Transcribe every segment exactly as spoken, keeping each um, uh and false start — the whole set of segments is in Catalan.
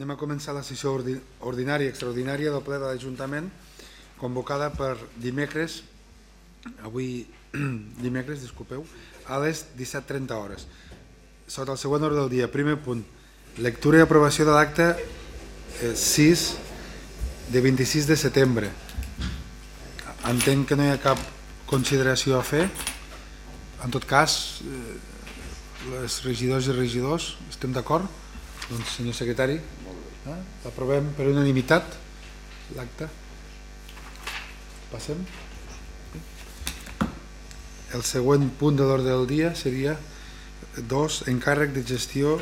Anem a començar la sessió ordinària i extraordinària del ple de l'Ajuntament, convocada per dimecres, avui dimecres, disculpeu, a les disset trenta hores. Sota el següent ordre del dia, primer punt, lectura i aprovació de l'acte sis de vint-i-sis de setembre. Entenc que no hi ha cap consideració a fer. En tot cas, les regidors i regidors, estem d'acord? Doncs, senyor secretari, eh? L'aprovem per unanimitat l'acte. Passem. El següent punt de l'ordre del dia seria dos, encàrrec de gestió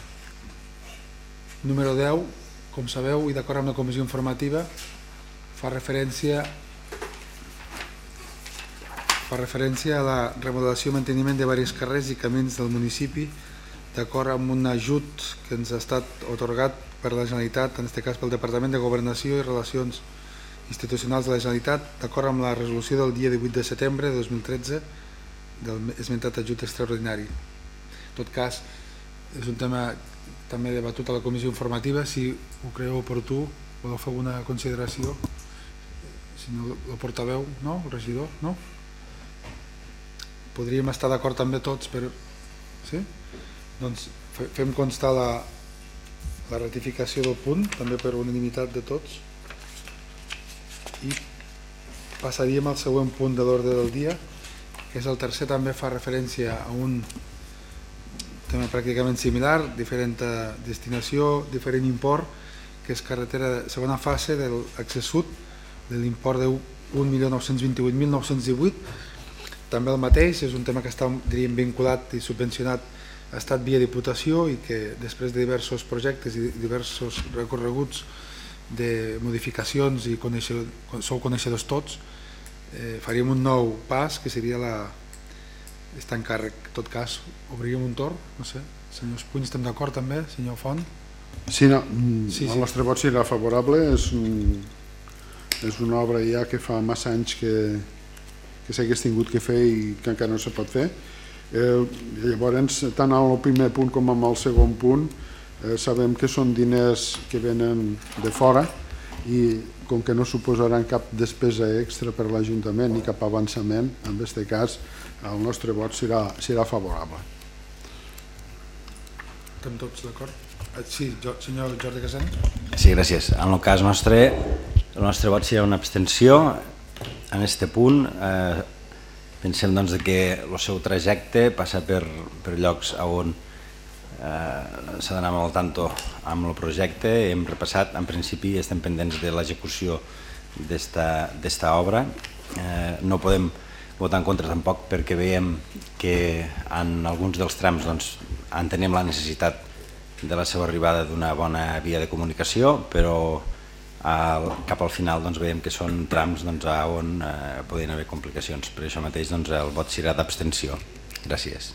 número deu. Com sabeu, i d'acord amb la comissió informativa, fa referència fa referència a la remodelació i manteniment de diversos carrers i camins del municipi, d'acord amb un ajut que ens ha estat atorgat per la Generalitat, en aquest cas pel Departament de Governació i Relacions Institucionals de la Generalitat, d'acord amb la resolució del dia divuit de setembre de dos mil tretze del esmentat ajut extraordinari. En tot cas, és un tema també debatut a la comissió informativa. Si ho creieu oportú, voleu fer alguna consideració? Si no, el portaveu, no? El regidor, no? Podríem estar d'acord també tots, però... Sí? Doncs fem constar la, la ratificació del punt, també per unanimitat de tots, i passaríem al següent punt de l'ordre del dia, que és el tercer, també fa referència a un tema pràcticament similar, diferent destinació, diferent import, que és carretera de segona fase de l'accés sud, de l'import de un milió nou-cents vint-i-vuit mil nou-cents divuit. També el mateix, és un tema que està, diríem, vinculat i subvencionat, ha estat via Diputació, i que després de diversos projectes i diversos recorreguts de modificacions, i coneixedor, sou coneixedors tots, eh, faríem un nou pas, que seria la, està en càrrec. En tot cas, obriríem un torn, no sé, senyor Espuny, estem d'acord també, senyor Font? Sí, no, sí, el sí. nostre vot serà favorable, és, un, és una obra ja que fa massa anys que, que s'hagués tingut que fer i que encara no se pot fer. Eh, llavors, tant en el primer punt com en el segon punt, eh, sabem que són diners que venen de fora, i com que no suposaran cap despesa extra per l'Ajuntament ni cap avançament, en aquest cas el nostre vot serà, serà favorable. Estem tots d'acord? Sí, senyor Jordi Casany. Sí, gràcies. En el cas nostre, el nostre vot serà una abstenció en aquest punt. Eh, pensem doncs, que el seu trajecte passa per, per llocs on eh, s'ha d'anar molt al tanto amb el projecte. Hem repassat, en principi estem pendents de l'execució d'esta obra. Eh, no podem votar en contra tampoc perquè veiem que en alguns dels trams doncs, entenem la necessitat de la seva arribada d'una bona via de comunicació, però al, cap al final doncs, veiem que són trams doncs, on eh, poden haver complicacions. Per això mateix doncs, el vot serà d'abstenció. Gràcies.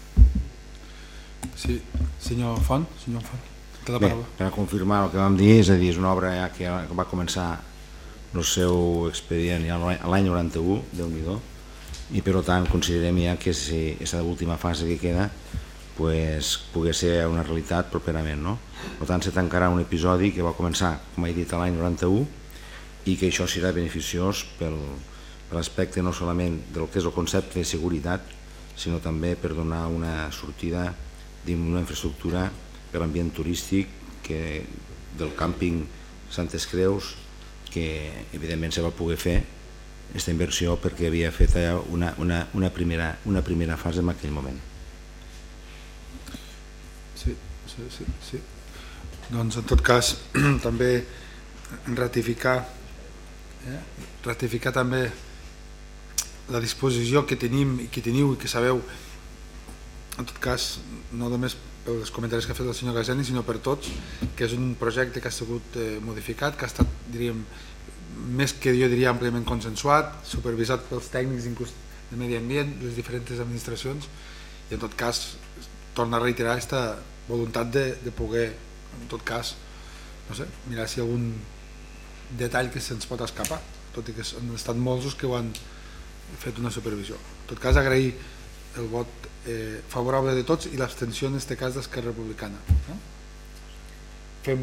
Sí, senyor Font, senyor Font. Bé, per confirmar el que vam dir, és a dir, és una obra ja que va començar el seu expedient ja l'any noranta-u, Déu-n'hi-do, i per tant considerem ja que si aquesta última fase que queda pues, pugui ser una realitat properament. No? Per tant, se tancarà un episodi que va començar, com he dit, l'any noranta-u, i que això serà beneficiós per l'aspecte no solament del que és el concepte de seguretat, sinó també per donar una sortida d'una infraestructura per l'ambient turístic que, del càmping Santes Creus, que evidentment se va poder fer aquesta inversió perquè havia fet una, una, una, primera, una primera fase en aquell moment. Sí, sí, sí, sí. Doncs en tot cas també ratificar eh, ratificar també la disposició que tenim i que teniu i que sabeu, en tot cas no només pels comentaris que ha fet el senyor Gaseni, sinó per tots, que és un projecte que ha sigut eh, modificat, que ha estat, diríem, més que jo diria àmpliament consensuat, supervisat pels tècnics inclús de medi ambient, les diferents administracions, i en tot cas torna a reiterar aquesta voluntat de, de poder, en tot cas, no sé, mirar si hi ha algun detall que se'ns pot escapar, tot i que han estat molts els que ho han fet una supervisió. En tot cas, agrair el vot eh, favorable de tots i l'abstenció en aquest cas d'Esquerra Republicana. No? Fem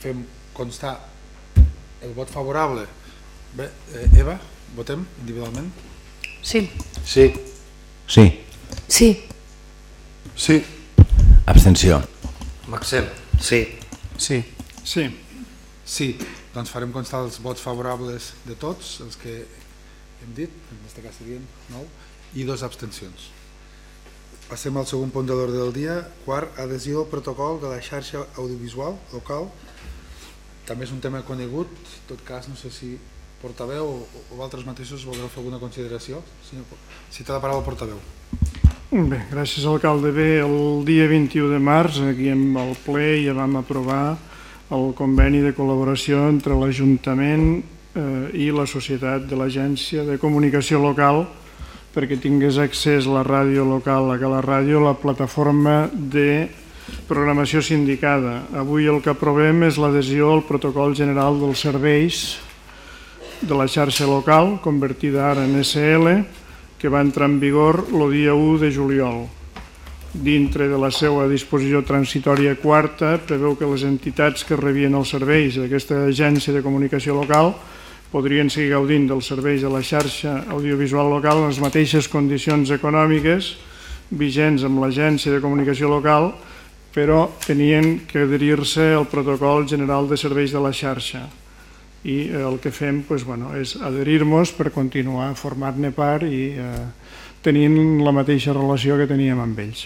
fem constar el vot favorable. Bé, eh, Eva, votem individualment? Sí. Sí. Sí. Sí. Sí. Abstenció. Maxim. Sí. Sí. Sí. Sí, doncs farem constar els vots favorables de tots, els que hem dit, en aquest cas serien nou, i dos abstencions. Passem al segon punt de l'ordre del dia. Quart, adhesió al protocol de la xarxa audiovisual local. També és un tema conegut, en tot cas no sé si portaveu o, o vosaltres mateixos voldreu fer alguna consideració. Senyor, si té la paraula el portaveu. Bé, gràcies alcalde. Bé, el dia vint-i-u de març aquí en el ple ja vam aprovar el conveni de col·laboració entre l'Ajuntament eh, i la societat de l'Agència de Comunicació Local perquè tingués accés la ràdio local a Cala Ràdio a la plataforma de programació sindicada. Avui el que aprovem és l'adhesió al protocol general dels serveis de la xarxa local, convertida ara en S L, que va entrar en vigor el dia u de juliol. Dintre de la seva disposició transitòria quarta, preveu que les entitats que rebien els serveis d'aquesta agència de comunicació local podrien seguir gaudint dels serveis de la xarxa audiovisual local en les mateixes condicions econòmiques vigents amb l'agència de comunicació local, però tenien que adherir-se al protocol general de serveis de la xarxa. I el que fem doncs, bueno, és adherir-nos per continuar a formar-ne part i eh, tenint la mateixa relació que teníem amb ells.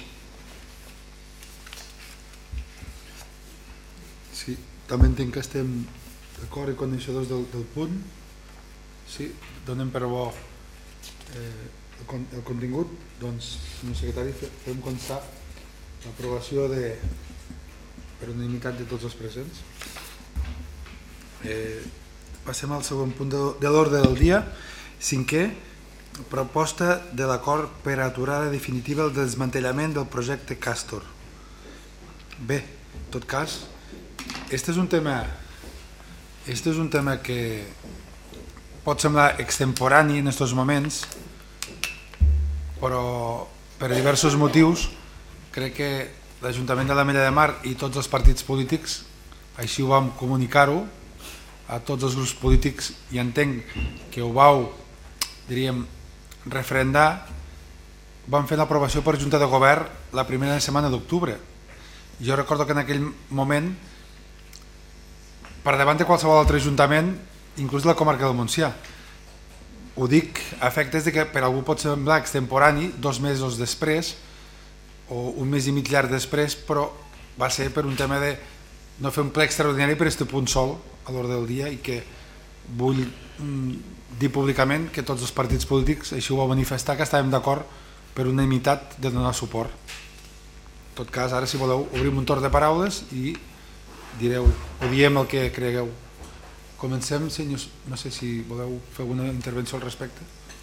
Sí, també entenc que estem d'acord i coneixedors del, del punt. Sí, donem per bo eh, el, con, el contingut. Doncs, senyor secretari, fem constar l'aprovació de, per unanimitat de tots els presents. Eh, passem al segon punt de, de l'ordre del dia. Cinquè, proposta de l'acord per aturada definitiva el desmantellament del projecte Castor. Bé, en tot cas, este és un tema, este és un tema que pot semblar extemporani en aquests moments, però per diversos motius crec que l'Ajuntament de l'Ametlla de Mar i tots els partits polítics, així ho vam comunicar-ho a tots els grups polítics i entenc que ho vau, diríem, referendar, van fer l'aprovació per Junta de Govern la primera setmana d'octubre. Jo recordo que en aquell moment, per davant de qualsevol altre ajuntament, inclús la comarca del Montsià, ho dic a efectes de que per algú pot semblar extemporani, dos mesos després o un mes i mig llarg després, però va ser per un tema de no fer un ple extraordinari per aquest punt sol a l'ordre del dia i que vull dir públicament que tots els partits polítics així ho va manifestar, que estàvem d'acord per unanimitat de donar suport. En tot cas, ara si voleu obrim un torn de paraules i direu o diem el que cregueu. Comencem, senyors, no sé si voleu fer alguna intervenció al respecte.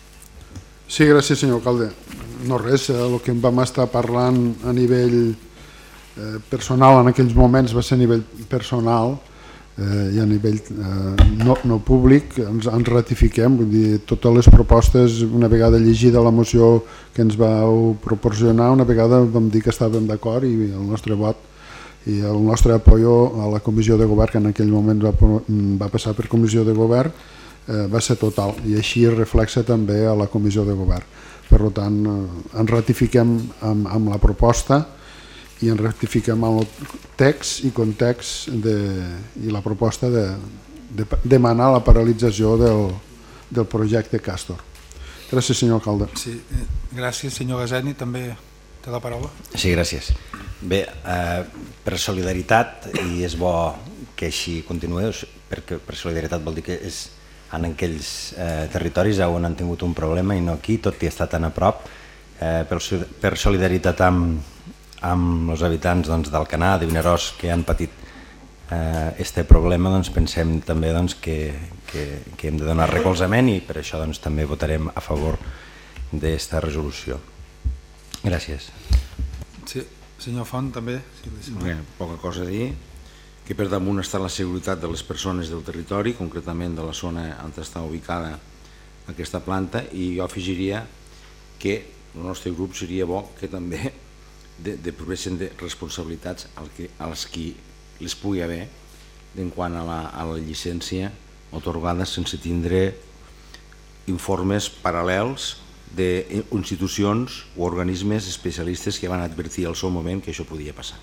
Sí, gràcies senyor alcalde. No res, el que vam estar parlant a nivell eh, personal en aquells moments va ser a nivell personal eh, i a nivell eh, no, no públic, ens, ens ratifiquem, vull dir, totes les propostes, una vegada llegida la moció que ens vau proporcionar, una vegada vam dir que estàvem d'acord i el nostre vot i el nostre apoyo a la comissió de govern, que en aquell moment va, va passar per comissió de govern, eh, va ser total i així es reflexa també a la comissió de govern. Per tant, eh, ens ratifiquem amb, amb la proposta i ens ratifiquem amb el text i context de, i la proposta de, de demanar la paralització del, del projecte Castor. Gràcies, senyor alcalde. Sí, eh, gràcies, senyor Gaseni, també té la paraula. Sí, gràcies. Bé, eh, per solidaritat, i és bo que així continuï, perquè per solidaritat vol dir que és en aquells eh, territoris on han tingut un problema i no aquí, tot i estar tan a prop, eh, per, per solidaritat amb, amb els habitants doncs, d'Alcanar, de Vinaròs, que han patit aquest eh, problema, doncs, pensem també doncs, que, que, que hem de donar recolzament i per això doncs, també votarem a favor d'esta resolució. Gràcies. Sí, senyor Font, també. Sí, Bé, poca cosa a dir, que per damunt està la seguretat de les persones del territori, concretament de la zona on està ubicada aquesta planta, i jo afegiria que el nostre grup seria bo que també de, de provessin de responsabilitats als qui les pugui haver en quant a la, a la llicència otorgada sense tindre informes paral·lels d'institucions o organismes especialistes que van advertir al seu moment que això podia passar.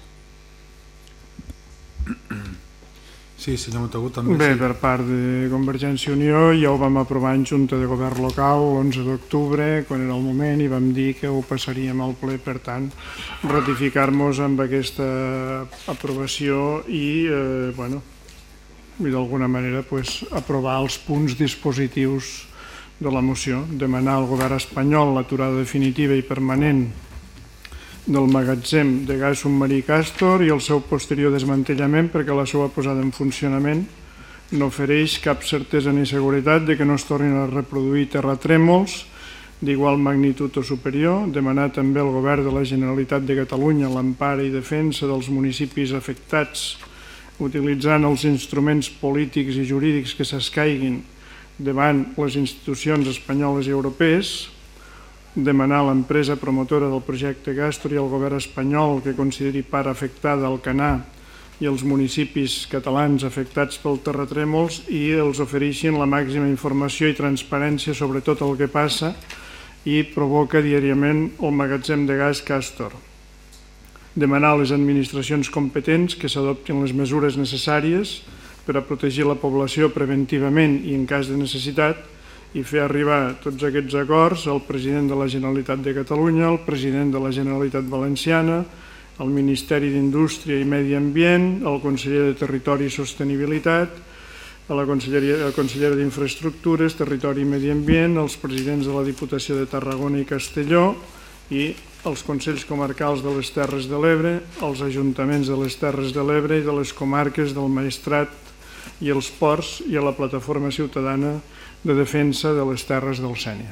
Sí, senyor Montagut, també. Bé, sí. per part de Convergència i Unió ja ho vam aprovar en Junta de Govern Local l'onze d'octubre, quan era el moment, i vam dir que ho passaríem al ple, per tant, ratificar-nos amb aquesta aprovació i, eh, bueno, i d'alguna manera pues, aprovar els punts dispositius de la moció, demanar al govern espanyol l'aturada definitiva i permanent del magatzem de gas submarí Castor i el seu posterior desmantellament perquè la seva posada en funcionament no ofereix cap certesa ni seguretat de que no es tornin a reproduir terratrèmols d'igual magnitud o superior, demanar també al govern de la Generalitat de Catalunya l'empara i defensa dels municipis afectats utilitzant els instruments polítics i jurídics que s'escaiguin davant les institucions espanyoles i europees, demanar a l'empresa promotora del projecte Castor i al govern espanyol que consideri part afectada al Canà i els municipis catalans afectats pel terratrèmols i els ofereixin la màxima informació i transparència sobre tot el que passa i provoca diàriament el magatzem de gas Castor. Demanar a les administracions competents que s'adoptin les mesures necessàries per a protegir la població preventivament i en cas de necessitat i fer arribar tots aquests acords al president de la Generalitat de Catalunya, al president de la Generalitat Valenciana, al Ministeri d'Indústria i Medi Ambient, al conseller de Territori i Sostenibilitat, a la consellera d'Infraestructures, Territori i Medi Ambient, als presidents de la Diputació de Tarragona i Castelló i als Consells Comarcals de les Terres de l'Ebre, als ajuntaments de les Terres de l'Ebre i de les comarques del Maestrat i els ports i a la Plataforma Ciutadana de Defensa de les Terres del Sénia.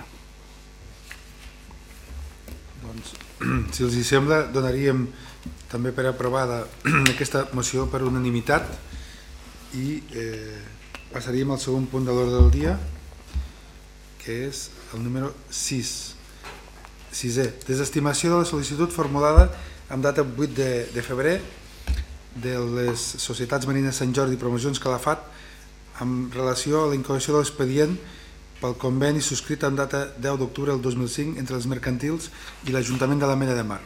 Doncs, si els hi sembla, donaríem també per aprovada aquesta moció per unanimitat i eh, passaríem al segon punt de l'ordre del dia, que és el número sis. Sisè, desestimació de la sol·licitud formulada amb data vuit de febrer de les Societats Marines Sant Jordi i Promocions Calafat en relació a la incoació de l'expedient pel conveni subscrit en data deu d'octubre del dos mil cinc entre els mercantils i l'Ajuntament de l'Ametlla de Mar.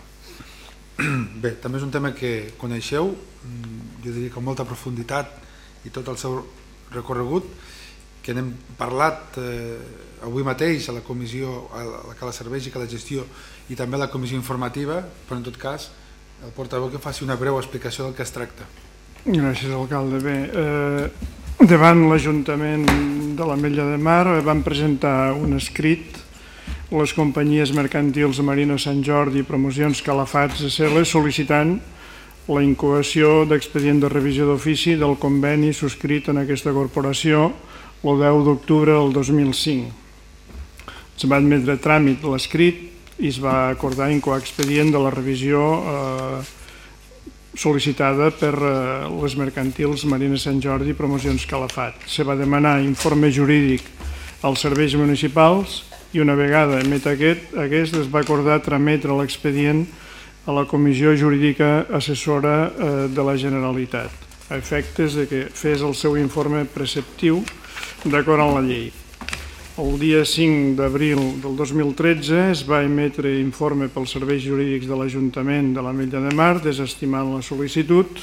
Bé, també és un tema que coneixeu, jo diria que amb molta profunditat i tot el seu recorregut, que n'hem parlat eh, avui mateix a la comissió a la que la serveix i que la gestió i també a la comissió informativa, però en tot cas el portaveu que faci una breu explicació del que es tracta. Gràcies, alcalde. Bé, eh, davant l'Ajuntament de l'Ametlla de Mar van presentar un escrit les companyies mercantils Marina Sant Jordi i Promocions Calafats S L sol·licitant la incoació d'expedient de revisió d'ofici del conveni subscrit en aquesta corporació el deu d'octubre del dos mil cinc. Es va admetre tràmit l'escrit i es va acordar incoar expedient de la revisió eh, sol·licitada per eh, les mercantils Marina Sant Jordi i Promocions Calafat. Se va demanar informe jurídic als serveis municipals i una vegada emet aquest, aquest es va acordar trametre l'expedient a la Comissió Jurídica Assessora eh, de la Generalitat, a efectes de que fes el seu informe preceptiu d'acord amb la llei. El dia cinc d'abril del dos mil tretze es va emetre informe pels serveis jurídics de l'Ajuntament de l'Ametlla de Mar desestimant la sol·licitud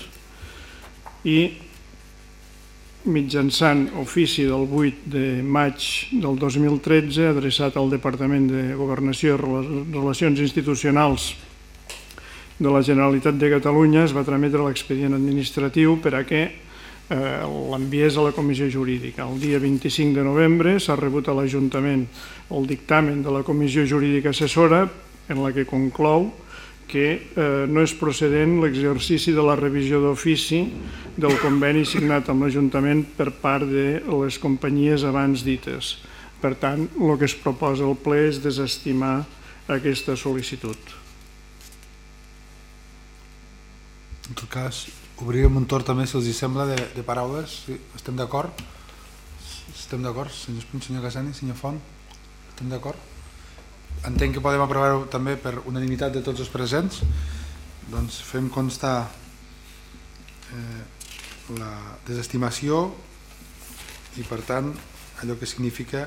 i mitjançant ofici del vuit de maig del dos mil tretze adreçat al Departament de Governació i Relacions Institucionals de la Generalitat de Catalunya es va trametre l'expedient administratiu per a què l'enviés a la Comissió Jurídica. El dia vint-i-cinc de novembre s'ha rebut a l'Ajuntament el dictamen de la Comissió Jurídica Assessora en la que conclou que no és procedent l'exercici de la revisió d'ofici del conveni signat amb l'Ajuntament per part de les companyies abans dites. Per tant, el que es proposa al ple és desestimar aquesta sol·licitud. En tot cas, obrirem un torn també, si els hi sembla, de, de paraules. Sí, estem d'acord? Estem d'acord, senyor Espuny, senyor Casani, senyor Font? Estem d'acord? Entenc que podem aprovar-ho també per unanimitat de tots els presents. Doncs fem constar eh, la desestimació i, per tant, allò que significa,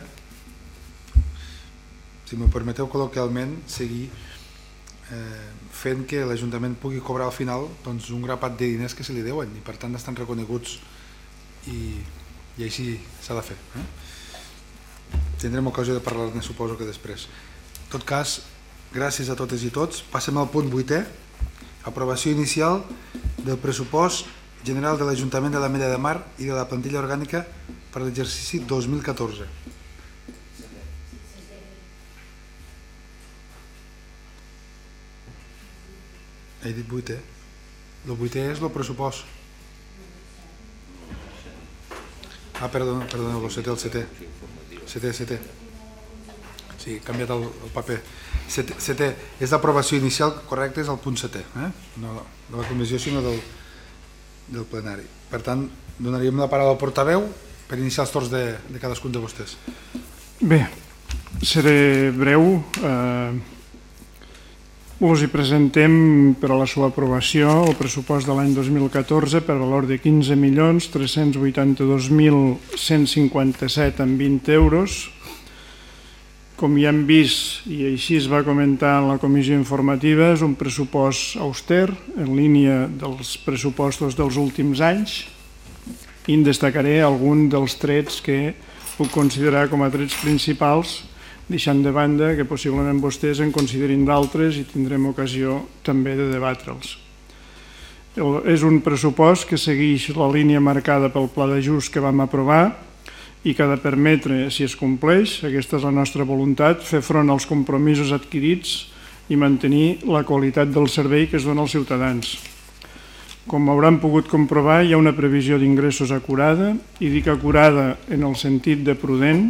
si m'ho permeteu col·loquialment, seguir eh, fent que l'Ajuntament pugui cobrar al final doncs, un grapat de diners que se li deuen i, per tant, estan reconeguts i, i així s'ha de fer. Eh? Tindrem ocasió de parlar-ne, suposo que després. En tot cas, gràcies a totes i tots. Passem al punt vuitè. Aprovació inicial del pressupost general de l'Ajuntament de l'Ametlla de Mar i de la plantilla orgànica per a l'exercici dos mil catorze. He dit vuitè. El vuitè és el pressupost. Ah, perdona, perdona, el setè, el setè. Setè, setè. Sí, he canviat el, el paper. Setè, setè, és l'aprovació inicial, correcte, és el punt setè, eh? No de la comissió, sinó del, del plenari. Per tant, donaríem la paraula al portaveu per iniciar els torns de, de cadascun de vostès. Bé, seré breu. Eh, us hi presentem per a la seva aprovació el pressupost de l'any dos mil catorze per valor de quinze milions tres-cents vuitanta-dos mil cent cinquanta-set amb vint euros. Com ja hem vist, i així es va comentar en la comissió informativa, és un pressupost auster, en línia dels pressupostos dels últims anys, i en destacaré algun dels trets que puc considerar com a trets principals, deixant de banda que possiblement vostès en considerin d'altres i tindrem ocasió també de debatre'ls. És un pressupost que segueix la línia marcada pel pla d'ajust que vam aprovar i que ha de permetre, si es compleix, aquesta és la nostra voluntat, fer front als compromisos adquirits i mantenir la qualitat del servei que es dona als ciutadans. Com hauran pogut comprovar, hi ha una previsió d'ingressos acurada, i dic acurada en el sentit de prudent,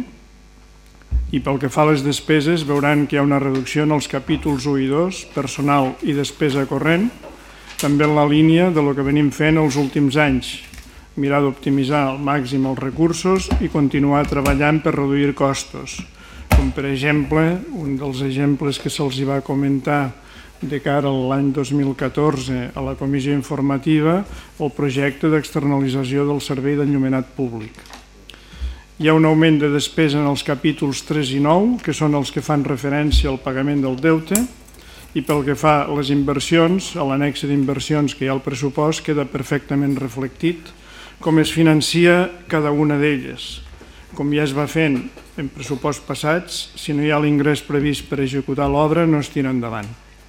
i pel que fa a les despeses veuran que hi ha una reducció en els capítols u i dos, personal i despesa corrent, també en la línia de lo que venim fent els últims anys, mirar d'optimitzar al màxim els recursos i continuar treballant per reduir costos, com per exemple, un dels exemples que se'ls va comentar de cara a l'any dos mil catorze a la comissió informativa, el projecte d'externalització del servei d'enllumenat públic. Hi ha un augment de despesa en els capítols tres i nou, que són els que fan referència al pagament del deute, i pel que fa a les inversions, a l'annex d'inversions que hi ha al pressupost, queda perfectament reflectit com es financia cada una d'elles. Com ja es va fent en pressuposts passats, si no hi ha l'ingrés previst per executar l'obra, no es tira endavant.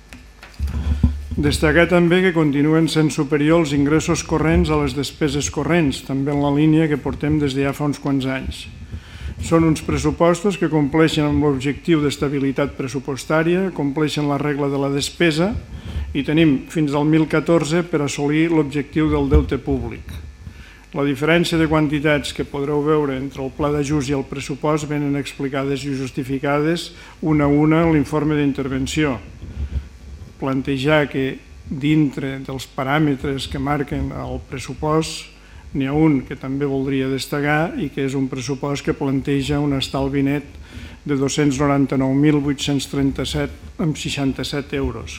Destacar també que continuen sent superiors els ingressos corrents a les despeses corrents, també en la línia que portem des de ja fa uns quants anys. Són uns pressupostos que compleixen amb l'objectiu d'estabilitat pressupostària, compleixen la regla de la despesa i tenim fins al dos mil catorze per assolir l'objectiu del deute públic. La diferència de quantitats que podreu veure entre el pla d'ajust i el pressupost venen explicades i justificades una a una en l'informe d'intervenció. Plantejar que dintre dels paràmetres que marquen el pressupost n'hi ha un que també voldria destacar i que és un pressupost que planteja un estalvi net de dos-cents noranta-nou mil vuit-cents trenta-set coma seixanta-set euros.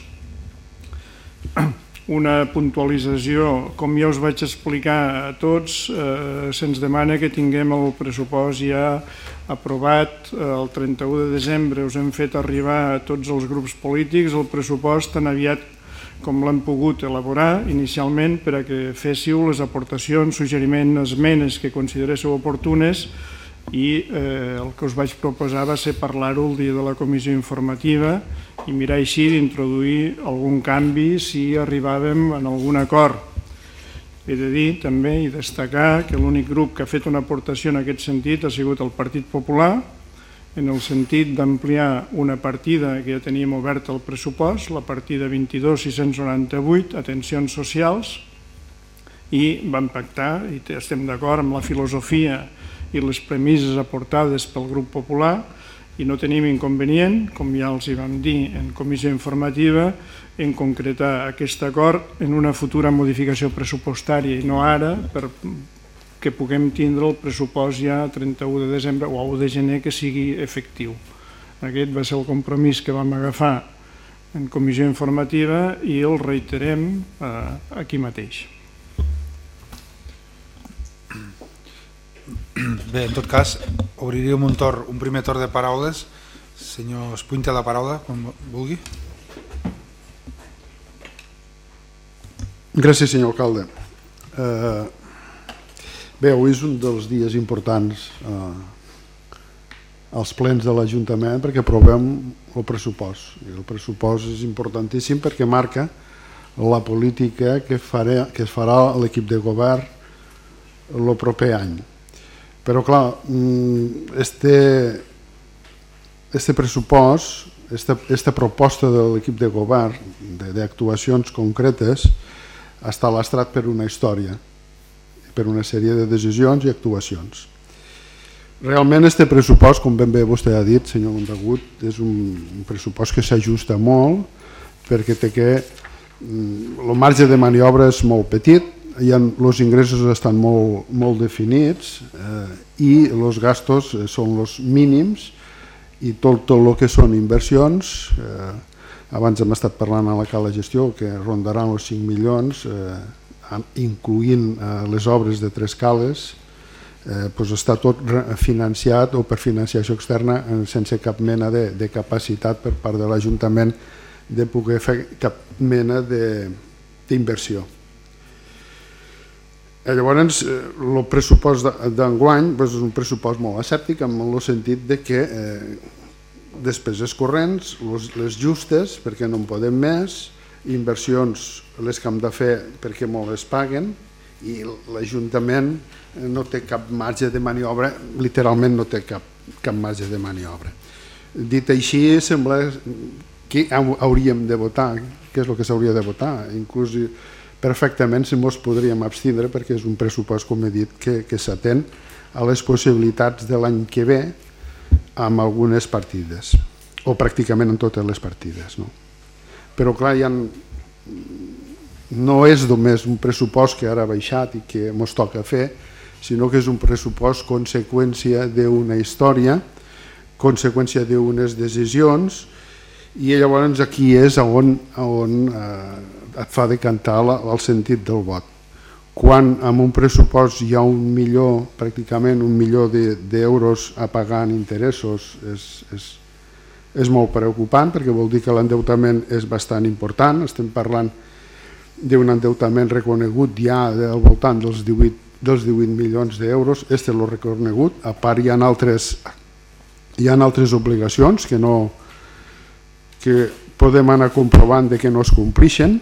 Una puntualització, com ja us vaig explicar a tots, eh, se'ns demana que tinguem el pressupost ja aprovat el trenta-u de desembre. Us hem fet arribar a tots els grups polítics el pressupost tan aviat com l'hem pogut elaborar inicialment per a que féssiu les aportacions, suggeriments, esmenes que consideréssiu oportunes i eh, el que us vaig proposar va ser parlar-ho el dia de la comissió informativa i mirar així d'introduir algun canvi si arribàvem en algun acord. He de dir també i destacar que l'únic grup que ha fet una aportació en aquest sentit ha sigut el Partit Popular, en el sentit d'ampliar una partida que ja teníem oberta al pressupost, la partida vint-i-dos mil sis-cents noranta-vuit, atencions socials, i vam pactar, i estem d'acord amb la filosofia i les premisses aportades pel grup popular, i no tenim inconvenient, com ja els hi vam dir en comissió informativa, en concretar aquest acord en una futura modificació pressupostària i no ara, perquè puguem tindre el pressupost ja a trenta-u de desembre o a u de gener que sigui efectiu. Aquest va ser el compromís que vam agafar en comissió informativa i el reiterem aquí mateix. Bé, en tot cas, obriríem un, torn, un primer torn de paraules. Senyor Espuny té la paraula, quan vulgui. Gràcies, senyor alcalde. Eh, bé, avui és un dels dies importants eh, als plens de l'Ajuntament perquè aprovem el pressupost. I el pressupost és importantíssim perquè marca la política que, faré, que es farà l'equip de govern el proper any. Però clar, este, este pressupost, esta, esta proposta de l'equip de govern d'actuacions concretes està lastrat per una història, per una sèrie de decisions i actuacions. Realment este pressupost, com ben bé vostè ha dit, senyor Montagut, és un pressupost que s'ajusta molt perquè té que el marge de maniobra és molt petit, els ingressos estan molt, molt definits eh, i els gastos són els mínims i tot, tot el que són inversions, eh, abans hem estat parlant a la cala gestió que rondaran els cinc milions, eh, incloent eh, les obres de tres cales, eh, doncs està tot financiat o per financiació externa eh, sense cap mena de, de capacitat per part de l'Ajuntament de poder fer cap mena d'inversió. Llavors, el pressupost d'enguany és un pressupost molt escèptic en el sentit de que despeses corrents, les justes perquè no en podem més, inversions les que hem de fer perquè molt les paguen i l'Ajuntament no té cap marge de maniobra, literalment no té cap, cap marge de maniobra. Dit així, sembla que hauríem de votar, què és el que s'hauria de votar, inclús perfectament si mos podríem abstindre perquè és un pressupost, com he dit, que, que s'atén a les possibilitats de l'any que ve amb algunes partides, o pràcticament en totes les partides. No? Però clar, ja no és només un pressupost que ara ha baixat i que ens toca fer, sinó que és un pressupost conseqüència d'una història, conseqüència d'unes decisions, i llavors aquí és on, on eh, et fa decantar el sentit del vot. Quan amb un pressupost hi ha un milió, pràcticament un milió d'euros a pagar en interessos, és, és, és molt preocupant perquè vol dir que l'endeutament és bastant important. Estem parlant d'un endeutament reconegut ja al voltant dels divuit, dels divuit milions d'euros. Este l'ho reconegut. A part hi ha altres, hi ha altres obligacions que, no, que podem anar comprovant de que no es complixen.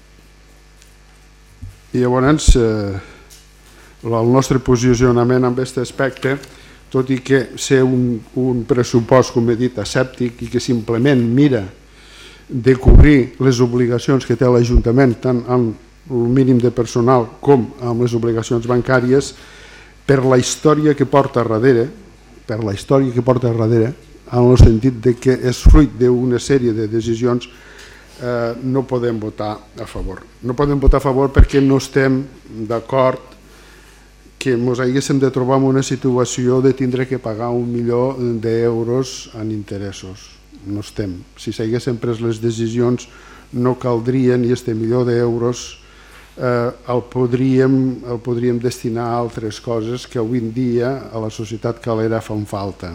I llavors eh, el nostre posicionament en aquest aspecte, tot i que ser un, un pressupost, com he dit, escèptic i que simplement mira de cobrir les obligacions que té l'Ajuntament tant amb el mínim de personal com amb les obligacions bancàries, per la història que porta darrere, per la història que porta darrere, en el sentit de que és fruit d'una sèrie de decisions, Eh, no podem votar a favor. No podem votar a favor perquè no estem d'acord que ens haguéssim de trobar en una situació de tindre que pagar un milió d'euros en interessos. No estem. Si s'haguessin pres les decisions no caldrien i este milió d'euros eh, el, podríem, el podríem destinar a altres coses que avui en dia a la societat calera fan falta.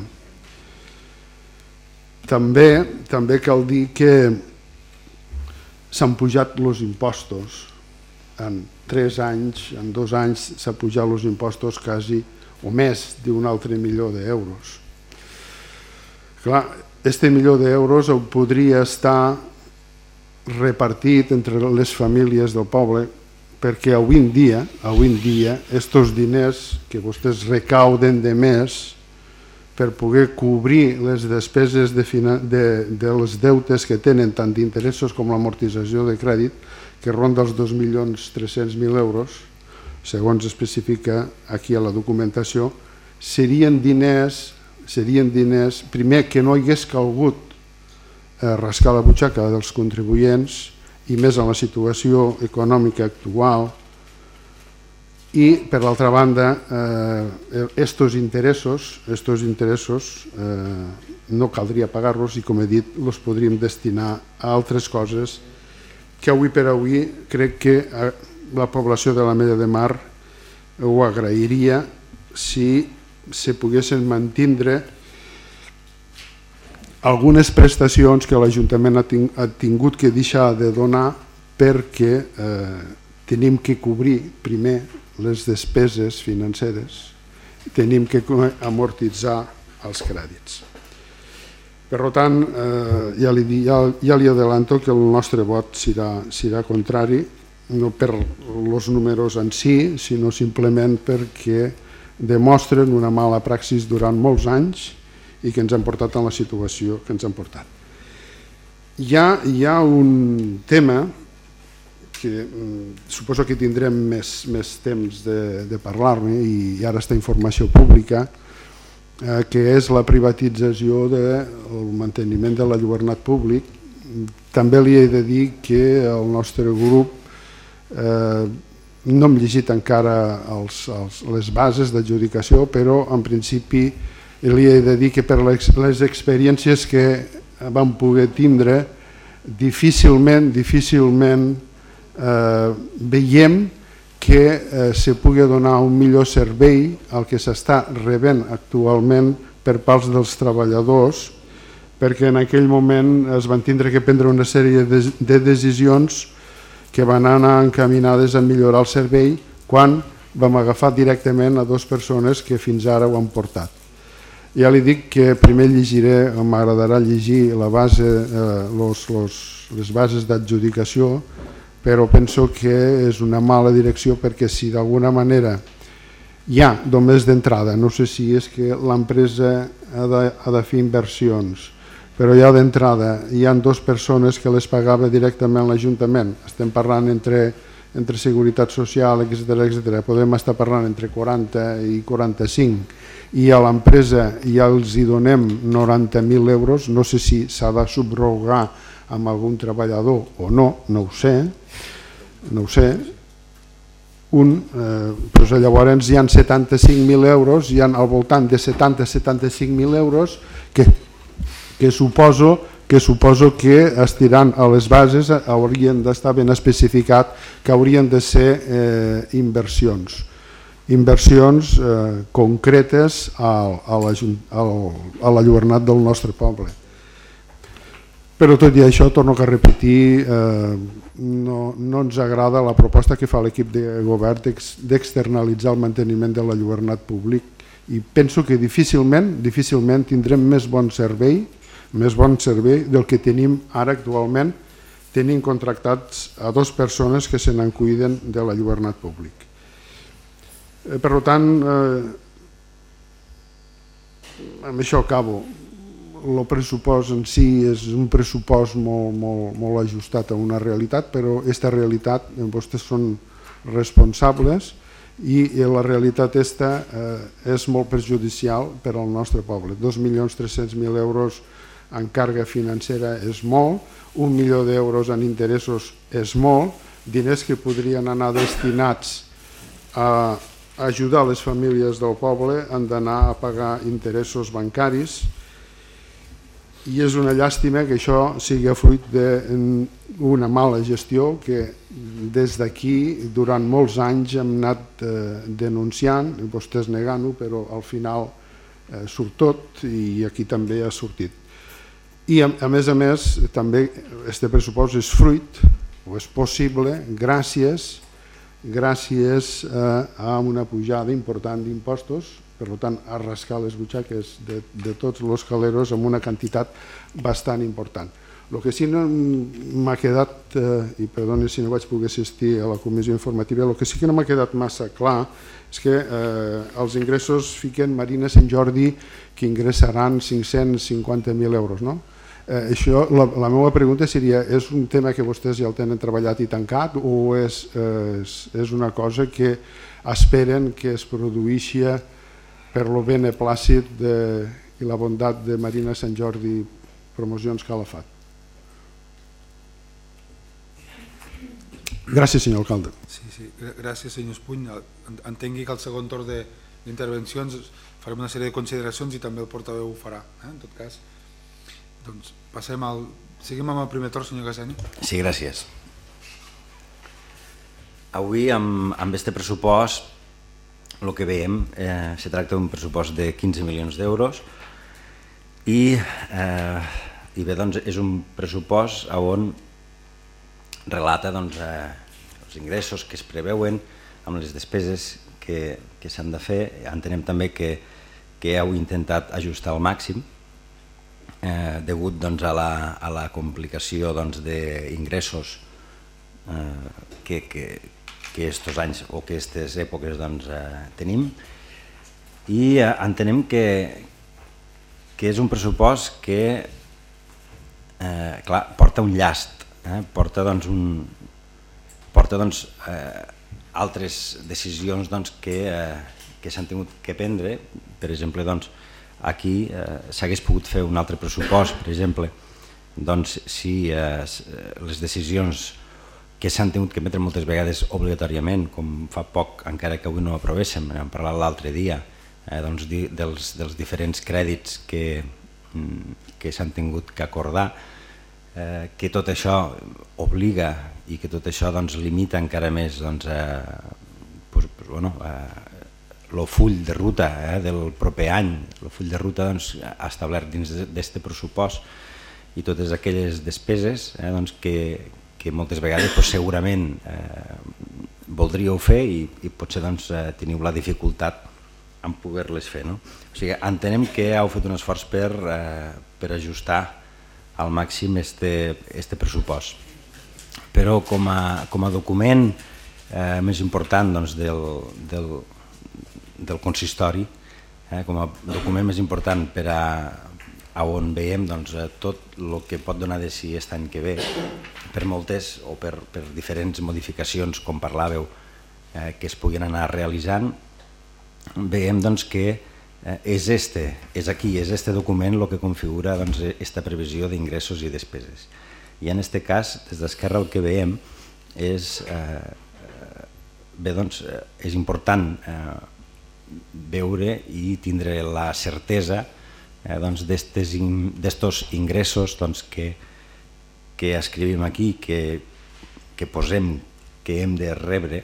També, també cal dir que s'han pujat els impostos. En tres anys, en dos anys, s'ha pujat els impostos quasi o més d'un altre milió d'euros. Clar, este milió d'euros podria estar repartit entre les famílies del poble perquè avui en dia, avui en dia, estos diners que vostès recauden de més per poder cobrir les despeses de, de, dels deutes que tenen tant d'interessos com l'amortització de crèdit, que ronda els dos milions tres-cents mil euros, segons especifica aquí a la documentació, serien diners, serien diners, primer que no hi hagués calgut eh, rascar la butxaca dels contribuents, i més en la situació econòmica actual, i per l'altra banda eh, estos interessos, estos interessos eh, no caldria pagar-los i com he dit els podríem destinar a altres coses que avui per avui crec que la població de la Mella de Mar ho agrairia si se poguessin mantindre algunes prestacions que l'Ajuntament ha tingut que deixar de donar perquè eh, tenim que cobrir primer les despeses financeres, tenim que amortitzar els crèdits. Per tant, eh, ja, li, ja, ja li adelanto que el nostre vot serà, serà contrari, no per els números en si, sinó simplement perquè demostren una mala praxis durant molts anys i que ens han portat en la situació que ens han portat. Hi ha, hi ha un tema que mm, suposo que tindrem més, més temps de, de parlar-ne i ara està informació pública, eh, que és la privatització del manteniment de l'enlluernat públic. També li he de dir que el nostre grup Eh, no hem llegit encara els, els, les bases d'adjudicació, però en principi li he de dir que per les, les experiències que vam poder tindre difícilment, difícilment eh, veiem que eh, se pugui donar un millor servei al que s'està rebent actualment per parts dels treballadors, perquè en aquell moment es van tindre que prendre una sèrie de, de decisions que van anar encaminades a millorar el servei quan vam agafar directament a dues persones que fins ara ho han portat. Ja li dic que primer llegiré, m'agradarà llegir la base, eh, los, los, les bases d'adjudicació, però penso que és una mala direcció perquè si d'alguna manera hi ha només d'entrada, no sé si és que l'empresa ha, de, ha de fer inversions, però ja d'entrada hi ha dues persones que les pagava directament l'Ajuntament. Estem parlant entre, entre Seguretat Social, etcètera, etcètera. Podem estar parlant entre quaranta i quaranta-cinc i a l'empresa ja els hi donem noranta mil euros. No sé si s'ha de subrogar amb algun treballador o no, no ho sé. No ho sé. Un, eh, doncs llavors hi ha setanta-cinc mil euros, hi ha al voltant de setanta a setanta-cinc mil euros que que suposo, que suposo que estirant a les bases haurien d'estar ben especificat que haurien de ser eh, inversions. Inversions eh, concretes al, a l'enlluernat del nostre poble. Però tot i això, torno a repetir, eh, no, no ens agrada la proposta que fa l'equip de govern d'externalitzar el manteniment de l'enlluernat públic i penso que difícilment, difícilment tindrem més bon servei més bon servei del que tenim ara actualment, tenim contractats a dues persones que se n'en cuiden de l'enlluernat públic. Per tant, eh, amb això acabo. El pressupost en si és un pressupost molt, molt, molt ajustat a una realitat, però aquesta realitat, vostès són responsables i la realitat aquesta eh, és molt perjudicial per al nostre poble. dos milions tres-cents mil euros en càrrega financera és molt, un milió d'euros en interessos és molt, diners que podrien anar destinats a ajudar les famílies del poble han d'anar a pagar interessos bancaris i és una llàstima que això sigui fruit d'una mala gestió que des d'aquí durant molts anys hem anat denunciant, vostès negant-ho, però al final surt tot i aquí també ha sortit. I a més a més també aquest pressupost és fruit o és possible gràcies gràcies a una pujada important d'impostos, per tant a rascar les butxaques de, de tots els caleros amb una quantitat bastant important. El que sí no m'ha quedat, i perdoni si no vaig poder assistir a la comissió informativa, el que sí que no m'ha quedat massa clar és que eh, els ingressos fiquen Marina Sant Jordi que ingressaran cinc-cents cinquanta mil euros, no? Eh, això, la, la meva pregunta seria, és un tema que vostès ja el tenen treballat i tancat o és, és, és una cosa que esperen que es produeixi per lo beneplàcit de, i la bondat de Marina Sant Jordi Promocions Calafat? Gràcies, senyor alcalde. Sí, sí. Gràcies, senyor Espuny. Entengui que al segon torn d'intervencions farem una sèrie de consideracions i també el portaveu ho farà, eh? En tot cas. Doncs passem al... Seguim amb el primer torn, senyor Gasani. Sí, gràcies. Avui, amb, amb este pressupost, el que veiem, eh, se tracta d'un pressupost de quinze milions d'euros i, eh, i bé, doncs, és un pressupost on relata doncs, eh, els ingressos que es preveuen amb les despeses que, que s'han de fer. Entenem també que, que heu intentat ajustar al màxim eh, degut doncs, a, la, a la complicació doncs, d'ingressos eh, que, que, que estos anys o que aquestes èpoques doncs, eh, tenim, i eh, entenem que, que és un pressupost que eh, clar, porta un llast, eh, porta, doncs, un, porta doncs, eh, altres decisions doncs, que, eh, que s'han tingut que prendre. Per exemple, doncs, aquí eh, s'hagués pogut fer un altre pressupost, per exemple, doncs, si eh, les decisions que s'han tingut que metre moltes vegades obligatòriament, com fa poc, encara que avui no aprovéssim, hem parlat l'altre dia, eh, doncs, di, dels, dels diferents crèdits que, que s'han tingut que acordar, eh, que tot això obliga i que tot això doncs, limita encara més doncs, eh, pues, pues, bueno, eh, el full de ruta eh, del proper any, el full de ruta doncs, establert dins d'aquest pressupost i totes aquelles despeses eh, doncs, que, que moltes vegades doncs, segurament eh, voldríeu fer i, i potser doncs, eh, teniu la dificultat en poder-les fer. No? O sigui, entenem que heu fet un esforç per, eh, per ajustar al màxim este, este pressupost. Però com a, com a document eh, més important doncs, del, del, del consistori, eh, com a document més important per a, a on veiem doncs, tot el que pot donar de si aquest any que ve, per moltes o per, per diferents modificacions, com parlàveu, eh, que es puguin anar realitzant, veiem doncs, que eh, és, este, és aquí, és este document el que configura doncs, esta previsió d'ingressos i despeses. I en aquest cas, des d'Esquerra el que veiem és, eh, bé, doncs, és important eh, veure i tindre la certesa eh, doncs, d'estos ingressos doncs, que, que escrivim aquí, que, que posem que hem de rebre,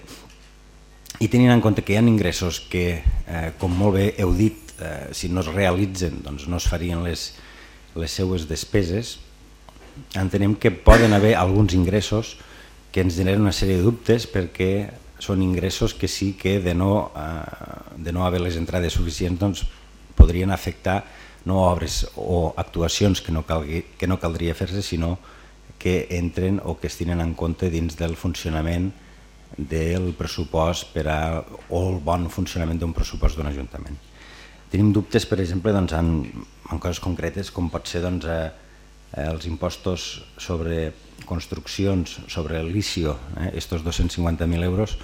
i tenint en compte que hi ha ingressos que, eh, com molt bé heu dit, eh, si no es realitzen doncs no es farien les, les seues despeses, entenem que poden haver alguns ingressos que ens generen una sèrie de dubtes perquè són ingressos que sí que de no, eh, de no haver les entrades suficients doncs, podrien afectar no obres o actuacions que no, calgui, que no caldria fer-se, sinó que entren o que es tenen en compte dins del funcionament del pressupost per a, o el bon funcionament d'un pressupost d'un ajuntament. Tenim dubtes, per exemple, doncs, en, en coses concretes, com pot ser doncs, eh, els impostos sobre construccions, sobre el licio, eh, estos dos-cents cinquanta mil euros,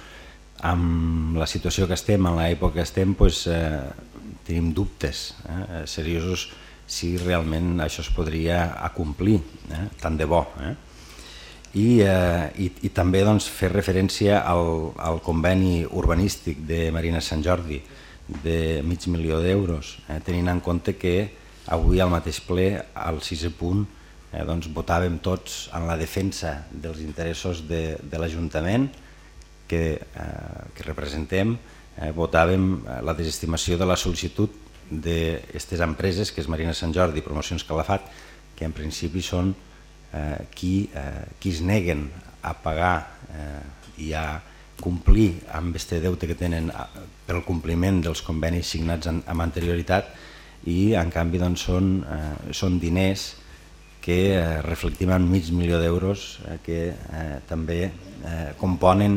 amb la situació que estem, en l'època que estem, pues, eh, tenim dubtes eh, seriosos si realment això es podria acomplir, eh, tant de bo. Eh? I, eh, i, i també doncs, fer referència al, al conveni urbanístic de Marina Sant Jordi de mig milió d'euros, eh, tenint en compte que avui al mateix ple, al sisè punt, eh, doncs, votàvem tots en la defensa dels interessos de, de l'Ajuntament que, eh, que representem, eh, votàvem la desestimació de la sol·licitud d'aquestes empreses, que és Marina Sant Jordi i Promocions Calafat, que en principi són Eh, qui, eh, qui es neguen a pagar eh, i a complir amb este deute que tenen pel compliment dels convenis signats en, amb anterioritat, i en canvi doncs, són, eh, són diners que eh, reflectim en mig milió d'euros eh, que eh, també eh, componen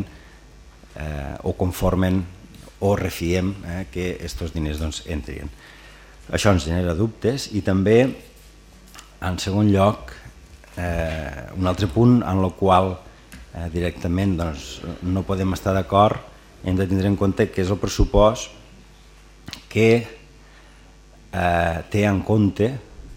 eh, o conformen o refiem eh, que aquests diners doncs, entrin. Això ens genera dubtes. I també, en segon lloc, Eh, un altre punt en el qual eh, directament doncs, no podem estar d'acord, hem de tindre en compte que és el pressupost que eh, té en compte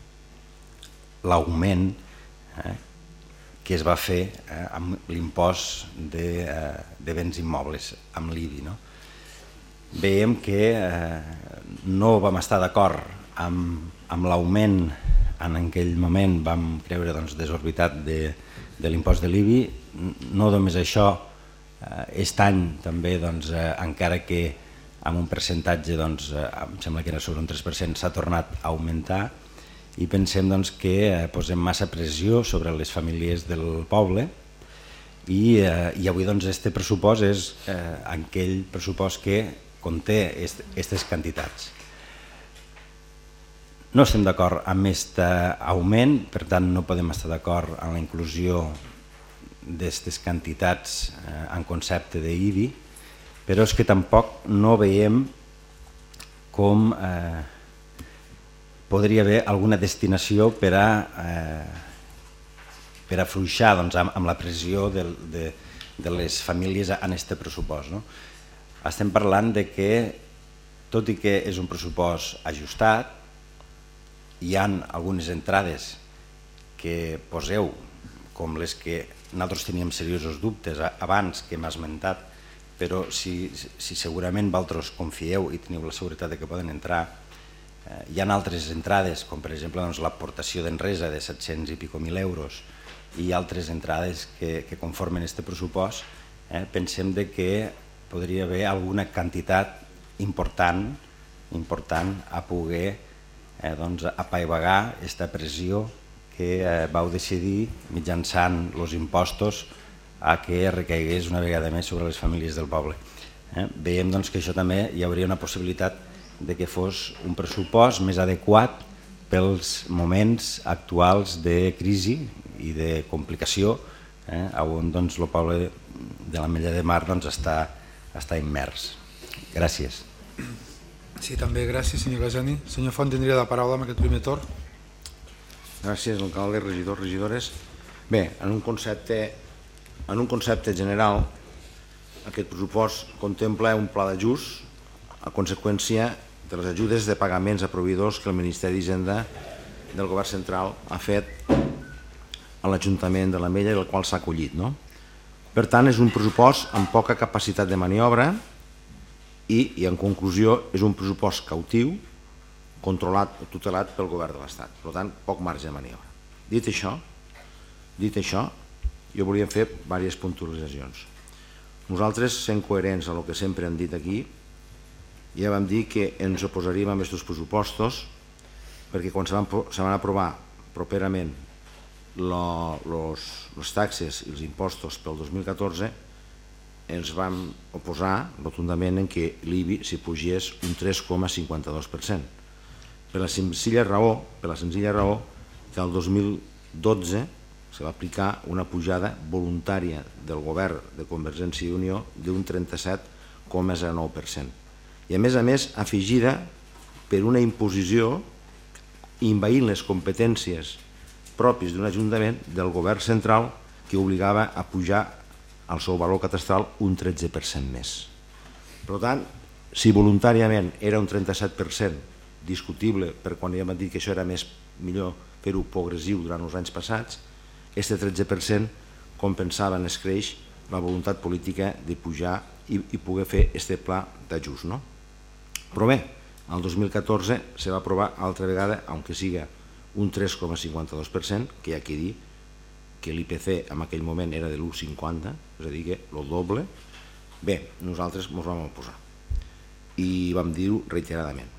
l'augment eh, que es va fer eh, amb l'impost de, eh, de béns immobles, amb l'I B I. No? Veiem que eh, no vam estar d'acord amb, amb l'augment. En aquell moment vam creure doncs, desorbitat de, de l'impost de l'I B I. No només això, aquest any també, doncs, eh, encara que amb un percentatge, doncs, eh, em sembla que era sobre un tres per cent, s'ha tornat a augmentar, i pensem doncs, que eh, posem massa pressió sobre les famílies del poble, i, eh, i avui doncs, este pressupost és eh, aquell pressupost que conté aquestes quantitats. No estem d'acord amb aquest augment, per tant no podem estar d'acord amb la inclusió d'aquestes quantitats eh, en concepte d'I B I, però és que tampoc no veiem com eh, podria haver alguna destinació per a, eh, per a afluixar doncs, amb, amb la pressió de, de, de les famílies en aquest pressupost. No? Estem parlant de que, tot i que és un pressupost ajustat, hi ha algunes entrades que poseu, com les que nosaltres teníem seriosos dubtes abans que hem esmentat, però si, si segurament vosaltres confieu i teniu la seguretat de que poden entrar, eh, hi ha altres entrades, com per exemple doncs, l'aportació d'Enresa de set-cents i pico mil euros i altres entrades que, que conformen aquest pressupost, eh, pensem de que podria haver alguna quantitat important, important a poder eh, doncs, apaivagar aquesta pressió que eh, vau decidir mitjançant els impostos a que recaigués una vegada més sobre les famílies del poble. Eh? Veiem doncs, que això també hi hauria una possibilitat de que fos un pressupost més adequat pels moments actuals de crisi i de complicació, eh? on doncs, el poble de l'Ametlla de Mar doncs, està, està immers. Gràcies. Sí, també gràcies, senyor Gajani. Senyor Font, tindria la paraula en aquest primer torn. Gràcies, alcalde, regidors, regidores. Bé, en un concepte En un concepte general, aquest pressupost contempla un pla d'ajust a conseqüència de les ajudes de pagaments a proveïdors que el Ministeri d'Hisenda del Govern Central ha fet a l'Ajuntament de l'Ametlla i el qual s'ha acollit. No? Per tant, és un pressupost amb poca capacitat de maniobra i, i en conclusió, és un pressupost cautiu, controlat o tutelat pel Govern de l'Estat. Per tant, poc marge de maniobra. Dit això, dit això, jo volia fer diverses puntualitzacions. Nosaltres, sent coherents amb el que sempre hem dit aquí, ja vam dir que ens oposaríem a aquests pressupostos perquè quan se van, se van aprovar properament lo, los, les taxes i els impostos pel dos mil catorze, ens vam oposar rotundament en que l'I B I s'hi pugés un tres coma cinquanta-dos per cent. Per la senzilla raó, per la senzilla raó que el dos mil dotze se va aplicar una pujada voluntària del govern de Convergència i Unió d'un trenta-set coma zero nou per cent. I a més a més afegida per una imposició envaint les competències pròpies d'un ajuntament del govern central que obligava a pujar el seu valor catastral un tretze per cent més. Per tant, si voluntàriament era un trenta-set per cent discutible per quan ja hem dit que això era més millor fer-ho progressiu durant els anys passats, aquest tretze per cent compensava en escreix la voluntat política de pujar i, i poder fer aquest pla d'ajust. No? Però bé, el dos mil catorze se va aprovar altra vegada, aunque siga un tres coma cinquanta-dos per cent, que hi ha que dir que l'I P C en aquell moment era de l'u coma cinquanta, és a dir, que el doble. Bé, nosaltres ens vam oposar i vam dir-ho reiteradament.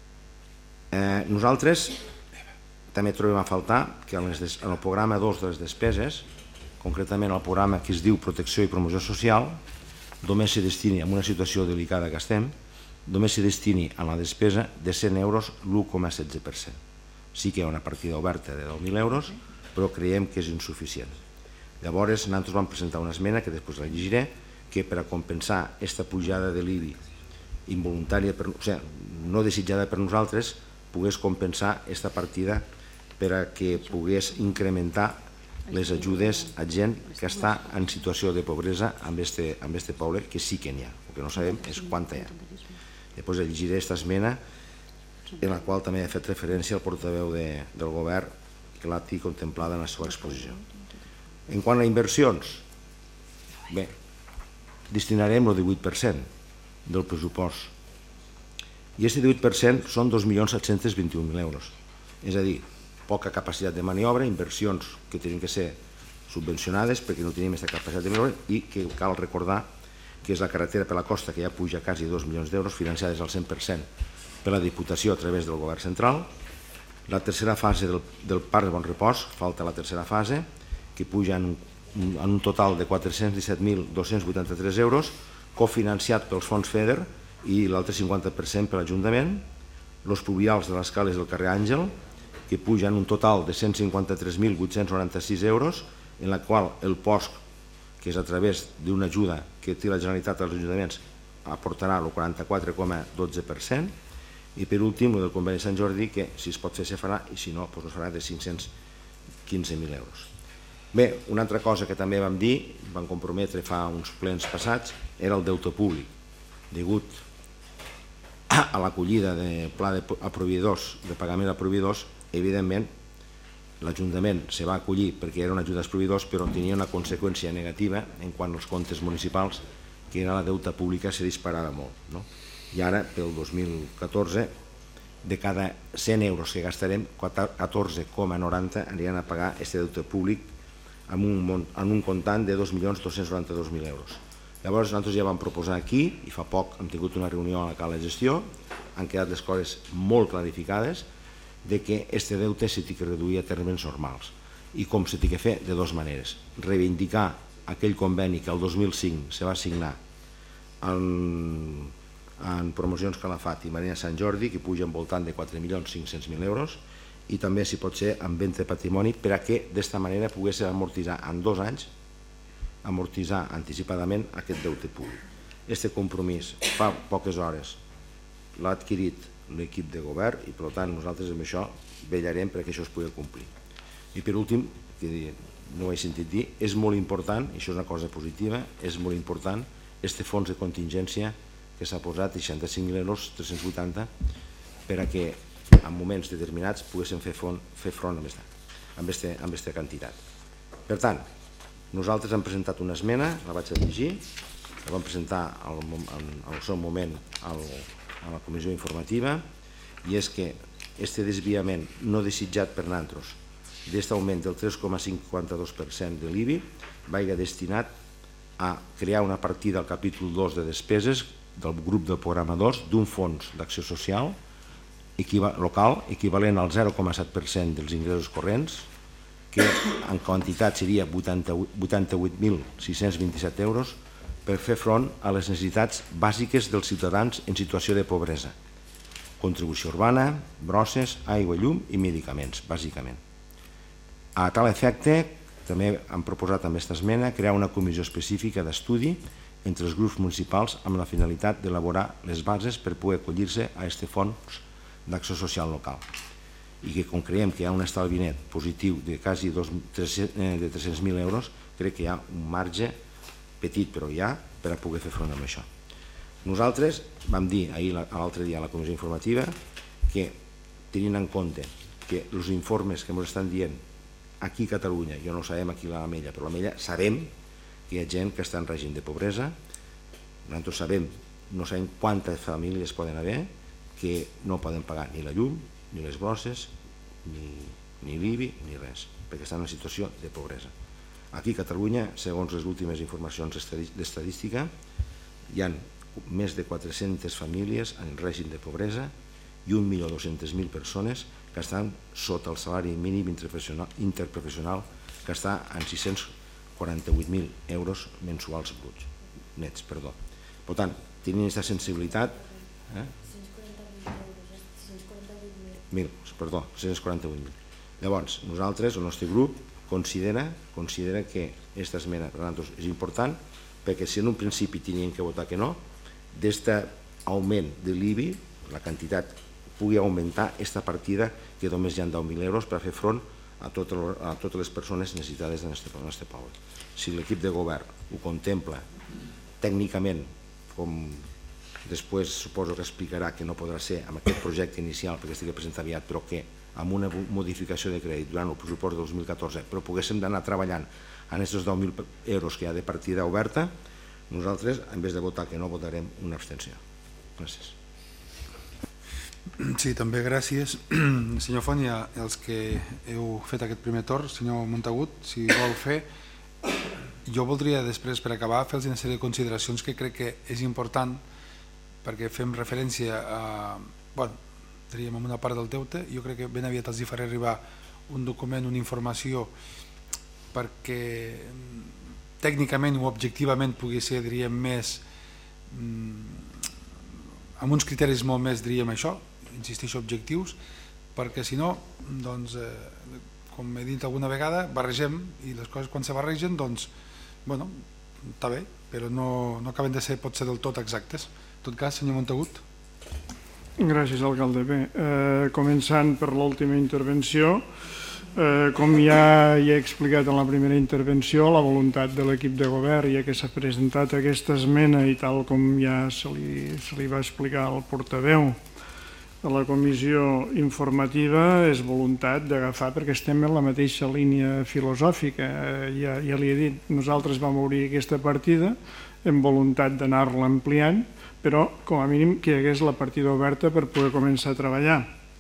Eh, nosaltres també trobem a faltar que en el programa dos de les despeses, concretament el programa que es diu Protecció i Promoció Social, només s'hi destini, en una situació delicada que estem, només s'hi destini a la despesa de cent euros l'u coma setze per cent. Sí que hi ha una partida oberta de deu mil euros, però creiem que és insuficient. Llavors, nosaltres vam presentar una esmena, que després la llegiré, que per a compensar aquesta pujada de l'I B I involuntària, per, o sigui, no desitjada per nosaltres, pogués compensar aquesta partida per a que pogués incrementar les ajudes a gent que està en situació de pobresa amb aquest poble, que sí que n'hi ha. El que no sabem és quanta hi ha. Després llegiré aquesta esmena en la qual també ha fet referència al portaveu de, del govern que l'ha tingut contemplada en la seva exposició. En quant a inversions, bé, destinarem el divuit per cent del pressupost i aquest divuit per cent són dos milions set-cents vint-i-un mil euros. És a dir, poca capacitat de maniobra, inversions que tenen que ser subvencionades perquè no tenim aquesta capacitat de maniobra i que cal recordar que és la carretera per la costa, que ja puja quasi dos milions d'euros, financiades al cent per cent per la Diputació a través del Govern Central. La tercera fase del, del Parc de Bon Repòs, falta la tercera fase, que puja en, en un total de quatre-cents disset mil dos-cents vuitanta-tres euros, cofinanciat pels fons FEDER i l'altre cinquanta per cent per l'Ajuntament. Els pluvials de les cales del carrer Àngel, que pugen un total de cent cinquanta-tres mil vuit-cents noranta-sis euros, en la qual el P O S C, que és a través d'una ajuda que té la Generalitat als ajuntaments, aportarà el quaranta-quatre coma dotze per cent, i per últim el del conveni de Sant Jordi, que si es pot fer se farà i si no doncs es farà de cinc-cents quinze mil euros. Bé, una altra cosa que també vam dir, vam comprometre fa uns plens passats, era el deute públic. Degut a l'acollida del pla de, a proveïdors, de pagament a proveïdors, evidentment l'Ajuntament se va acollir perquè era una ajuda als proveïdors, però tenia una conseqüència negativa en quant als comptes municipals, que era la deuta pública se disparava molt, no? I ara, pel dos mil catorze, de cada cent euros que gastarem, catorze coma noranta aniran a pagar aquest deute públic amb un, amb un comptant de dos milions dos-cents noranta-dos mil euros. Llavors nosaltres ja vam proposar aquí, i fa poc hem tingut una reunió a la Cala de Gestió, han quedat les coses molt clarificades, de que aquest deute s'ha de reduir a termes normals. I com s'ha de fer? De dues maneres. Reivindicar aquell conveni que el dos mil cinc se va signar en, en Promocions Calafat i Marina Sant Jordi, que puja en voltant de quatre milions cinc-cents mil euros, i també, si pot ser, en venda de patrimoni, per a que d'esta manera pogués amortitzar en dos anys, amortitzar anticipadament aquest deute públic. Aquest compromís fa poques hores l'ha adquirit l'equip de govern i per tant nosaltres amb això vetllarem perquè això es pugui complir. I per últim, que no ho he sentit dir, és molt important, i això és una cosa positiva, és molt important aquest fons de contingència que s'ha posat, seixanta-cinc mil euros, tres-cents vuitanta, per a que en moments determinats poguéssim fer front, fer front amb aquesta quantitat. Per tant, nosaltres hem presentat una esmena, la vaig a llegir, la vam presentar al, al seu moment al, a la comissió informativa, i és que aquest desviament no desitjat per nosaltres d'aquest augment del tres coma cinquanta-dos per cent de l'I B I vagi destinat a crear una partida al capítol dos de despeses del grup de programadors d'un fons d'acció social local equivalent al zero coma set per cent dels ingressos corrents, que en quantitat seria vuitanta-vuit mil sis-cents vint-i-set euros, per fer front a les necessitats bàsiques dels ciutadans en situació de pobresa. Contribució urbana, brosses, aigua, llum i medicaments, bàsicament. A tal efecte, també hem proposat amb aquesta esmena crear una comissió específica d'estudi entre els grups municipals amb la finalitat d'elaborar les bases per poder acollir-se a aquest fons d'acció social local. I que, com creiem que hi ha un estalvi net positiu de quasi tres-cents mil euros, crec que hi ha un marge petit, però hi ha, per a poder fer front amb això. Nosaltres vam dir l'altre dia a la comissió informativa que, tenint en compte que els informes que ens estan dient aquí a Catalunya, jo no ho sabem aquí a l'Ametlla, però a l'Ametlla sabem que hi ha gent que està en règim de pobresa, nosaltres sabem, no sabem quantes famílies poden haver que no poden pagar ni la llum, ni les brosses, ni l'I B I, ni res, perquè estan en una situació de pobresa. Aquí a Catalunya, segons les últimes informacions d'estadística, hi ha més de quatre-centes famílies en règim de pobresa i un milió dos-centes mil persones que estan sota el salari mínim interprofessional, que està en sis-cents quaranta-vuit mil euros mensuals bruts, nets, perdó. Per tant, tenint aquesta sensibilitat... Mil, perdó, sis-cents quaranta-vuit mil. Llavors, nosaltres, el nostre grup, considera considera que aquesta esmena per nosaltres és important, perquè si en un principi tenien que votar que no, d'aquest augment de l'I B I, la quantitat pugui augmentar aquesta partida que només hi ha deu mil euros per fer front a totes les persones necessitades del nostre poble. Si l'equip de govern ho contempla tècnicament, com després suposo que explicarà que no podrà ser amb aquest projecte inicial perquè estigui presentat aviat, però que amb una modificació de crèdit durant el pressupost del dos mil catorze, però poguéssim d'anar treballant en aquests deu mil euros que hi ha de partida oberta, nosaltres, en vez de votar que no, votarem una abstenció. Gràcies. Sí, també gràcies. Senyor Font, i els que heu fet aquest primer torn, senyor Montagut, si vol fer, jo voldria després, per acabar, fer-los una sèrie de consideracions que crec que és important perquè fem referència a, bueno, diríem, a una part del deute. Jo crec que ben aviat els hi faré arribar un document, una informació, perquè tècnicament o objectivament pugui ser, diríem, més, amb uns criteris molt més, diríem, això, insisteixo, objectius, perquè si no, doncs, eh, com he dit alguna vegada, barregem, i les coses quan se barregen, doncs, bueno, està bé, però no, no acaben de ser, pot ser del tot exactes. En tot cas, senyor Montagut. Gràcies, alcalde. Bé, eh, començant per l'última intervenció, eh, com ja, ja he explicat en la primera intervenció, la voluntat de l'equip de govern, ja que s'ha presentat aquesta esmena i tal com ja se li, se li va explicar al portaveu de la comissió informativa, és voluntat d'agafar, perquè estem en la mateixa línia filosòfica. Eh, ja, ja li he dit, nosaltres vam obrir aquesta partida amb voluntat d'anar-la ampliant, però com a mínim que hi hagués la partida oberta per poder començar a treballar.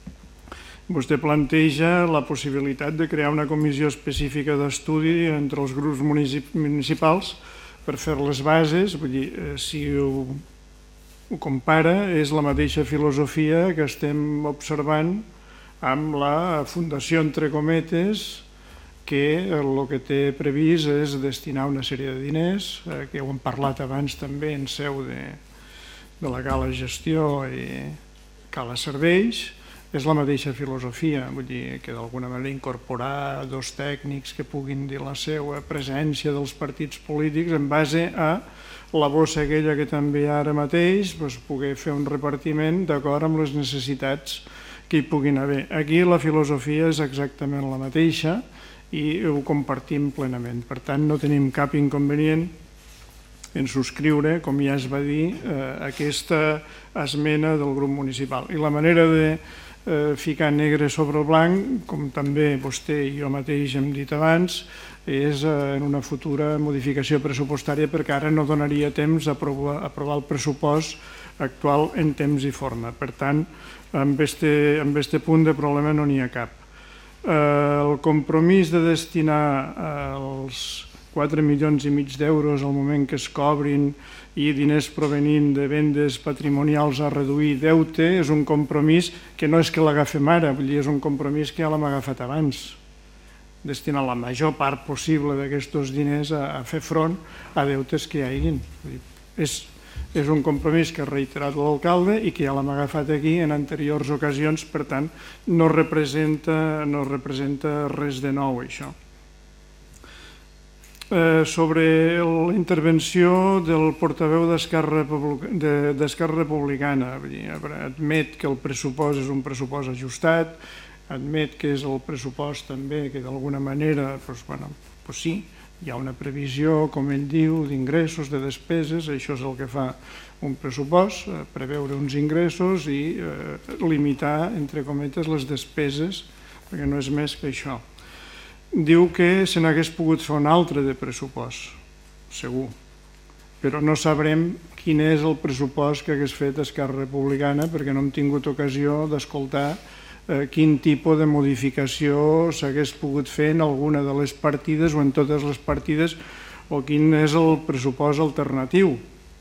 Vostè planteja la possibilitat de crear una comissió específica d'estudi entre els grups municipals per fer les bases. Vull dir, si ho, ho compara, és la mateixa filosofia que estem observant amb la fundació, entre cometes, que el que té previst és destinar una sèrie de diners, que ho hem parlat abans també en seu de de la cala gestió i cala serveis, és la mateixa filosofia, vull dir que d'alguna manera incorporar dos tècnics que puguin dir la seva presència dels partits polítics en base a la bossa aquella que també hi ha ara mateix, doncs poder fer un repartiment d'acord amb les necessitats que hi puguin haver. Aquí la filosofia és exactament la mateixa i ho compartim plenament, per tant no tenim cap inconvenient en subscriure, com ja es va dir, eh, aquesta esmena del grup municipal. I la manera de eh, ficar negre sobre el blanc, com també vostè i jo mateix hem dit abans, és eh, en una futura modificació pressupostària, perquè ara no donaria temps a aprovar, aprovar el pressupost actual en temps i forma. Per tant, amb este, amb este punt de problema no n'hi ha cap. Eh, el compromís de destinar eh, els quatre milions i mig d'euros al moment que es cobrin i diners provenint de vendes patrimonials a reduir deute és un compromís que no és que l'agafem ara, vull dir, és un compromís que ja l'hem agafat abans. Destinar la major part possible d'aquests diners a, a fer front a deutes que hi hagin. És, és un compromís que ha reiterat l'alcalde i que ja l'hem agafat aquí en anteriors ocasions, per tant, no representa, no representa res de nou, això. Eh, sobre la intervenció del portaveu d'Esquerra Republicana, admet que el pressupost és un pressupost ajustat, admet que és el pressupost també que d'alguna manera, doncs, bueno, doncs sí, hi ha una previsió, com ell diu, d'ingressos, de despeses, això és el que fa un pressupost, preveure uns ingressos i eh, limitar, entre cometes, les despeses, perquè no és més que això. Diu que se n'hagués pogut fer un altre de pressupost, segur, però no sabrem quin és el pressupost que hagués fet Esquerra Republicana perquè no hem tingut ocasió d'escoltar eh, quin tipus de modificació s'hagués pogut fer en alguna de les partides o en totes les partides o quin és el pressupost alternatiu.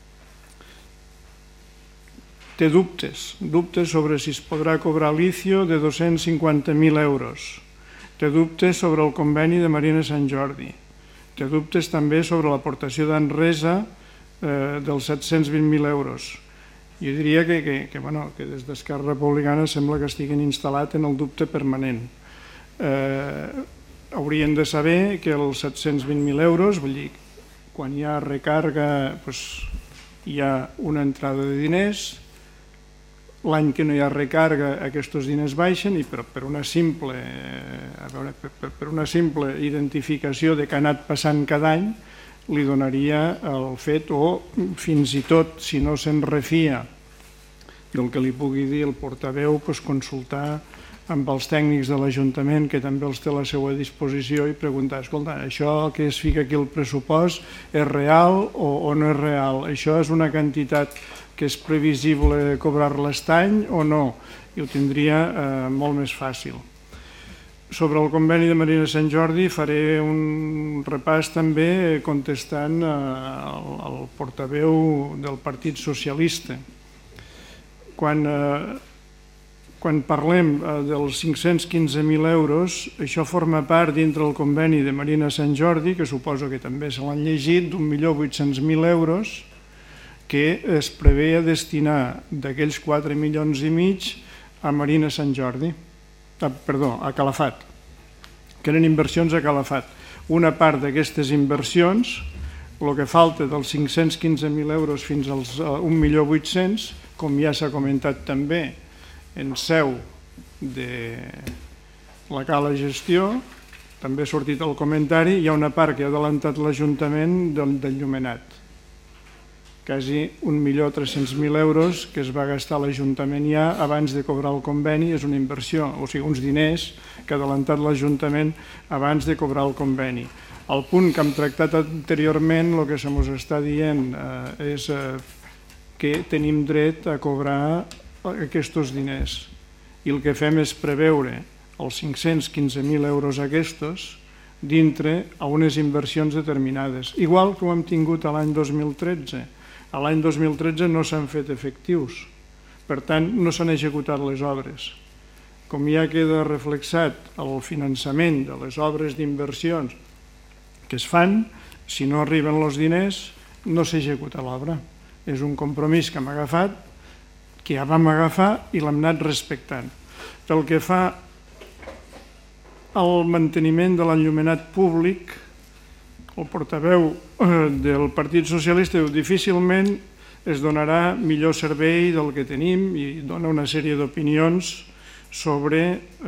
Té dubtes, dubtes sobre si es podrà cobrar l'Icio de dos-cents cinquanta mil euros. Té dubtes sobre el conveni de Marina Sant Jordi. Té dubtes també sobre l'aportació d'Enresa eh, dels set-cents vint mil euros. Jo diria que, que, que, bueno, que des d'Esquerra Republicana sembla que estiguin instal·lat en el dubte permanent. Eh, haurien de saber que els set-cents vint mil euros, vull dir, quan hi ha recarga, doncs, hi ha una entrada de diners, l'any que no hi ha recarga aquests diners baixen i per, per, una simple, a veure, per, per una simple identificació de que ha anat passant cada any li donaria el fet o fins i tot si no se'n refia del que li pugui dir el portaveu, doncs consultar amb els tècnics de l'Ajuntament que també els té a la seva disposició i preguntar, escolta, això que es fica aquí el pressupost és real o, o no és real? Això és una quantitat que és previsible cobrar-la aquest any o no? I ho tindria eh, molt més fàcil. sobre el conveni de Marina Sant Jordi faré un repàs també contestant al portaveu del Partit Socialista. Quan, quan parlem dels cinc-cents quinze mil euros, això forma part dintre del conveni de Marina Sant Jordi, que suposo que també se l'han llegit, d'un milió vuit-cents mil euros, que es preveia destinar d'aquells quatre milions i mig a Marina Sant Jordi. Perdó, a Calafat, que eren inversions a Calafat. Una part d'aquestes inversions, el que falta dels cinc-cents quinze mil euros fins als un milió vuit-cents, com ja s'ha comentat també en seu de la Cala Gestió, també ha sortit el comentari, hi ha una part que ha adelantat l'Ajuntament del Llumenat. Quasi un milió tres-cents mil euros que es va gastar l'Ajuntament ja abans de cobrar el conveni, és una inversió, o sigui, uns diners que ha adelantat l'Ajuntament abans de cobrar el conveni. El punt que hem tractat anteriorment, el que se mos està dient és que tenim dret a cobrar aquests diners i el que fem és preveure els cinc-cents quinze mil euros aquests dintre a unes inversions determinades, igual que ho hem tingut l'any dos mil tretze. A l'any dos mil tretze no s'han fet efectius, per tant no s'han executat les obres. Com ja queda reflexat el finançament de les obres d'inversions que es fan, si no arriben els diners no s'executa l'obra. És un compromís que hem agafat, que ja vam agafar i l'hem anat respectant. Pel que fa al manteniment de l'enllumenat públic, el portaveu del Partit Socialista diu difícilment es donarà millor servei del que tenim i dona una sèrie d'opinions sobre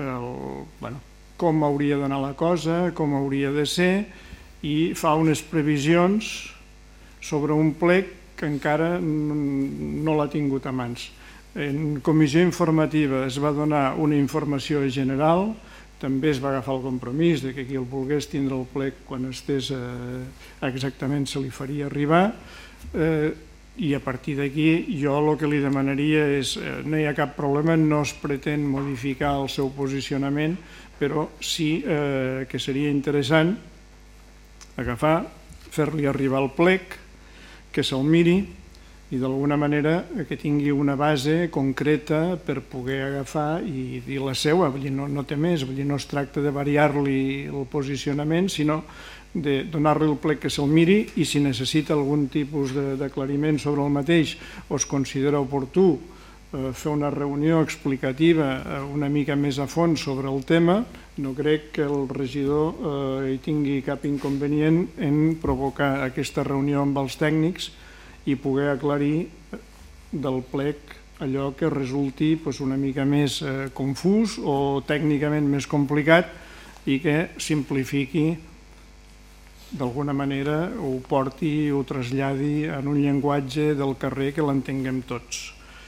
com hauria d'anar la cosa, com hauria de ser, i fa unes previsions sobre un plec que encara no l'ha tingut a mans. En comissió informativa es va donar una informació general, també es va agafar el compromís que qui el volgués tindre el plec quan estés exactament se li faria arribar, i a partir d'aquí jo el que li demanaria és, no hi ha cap problema, no es pretén modificar el seu posicionament, però sí que seria interessant agafar, fer-li arribar el plec, que se'l miri i d'alguna manera que tingui una base concreta per poder agafar i dir la seva, no té més, no es tracta de variar-li el posicionament, sinó de donar-li el plec que se'l miri i si necessita algun tipus d'aclariment sobre el mateix o es considera oportú fer una reunió explicativa una mica més a fons sobre el tema, no crec que el regidor hi tingui cap inconvenient en provocar aquesta reunió amb els tècnics i poder aclarir del plec allò que resulti una mica més confús o tècnicament més complicat i que simplifiqui d'alguna manera, ho porti, ho traslladi en un llenguatge del carrer que l'entenguem tots.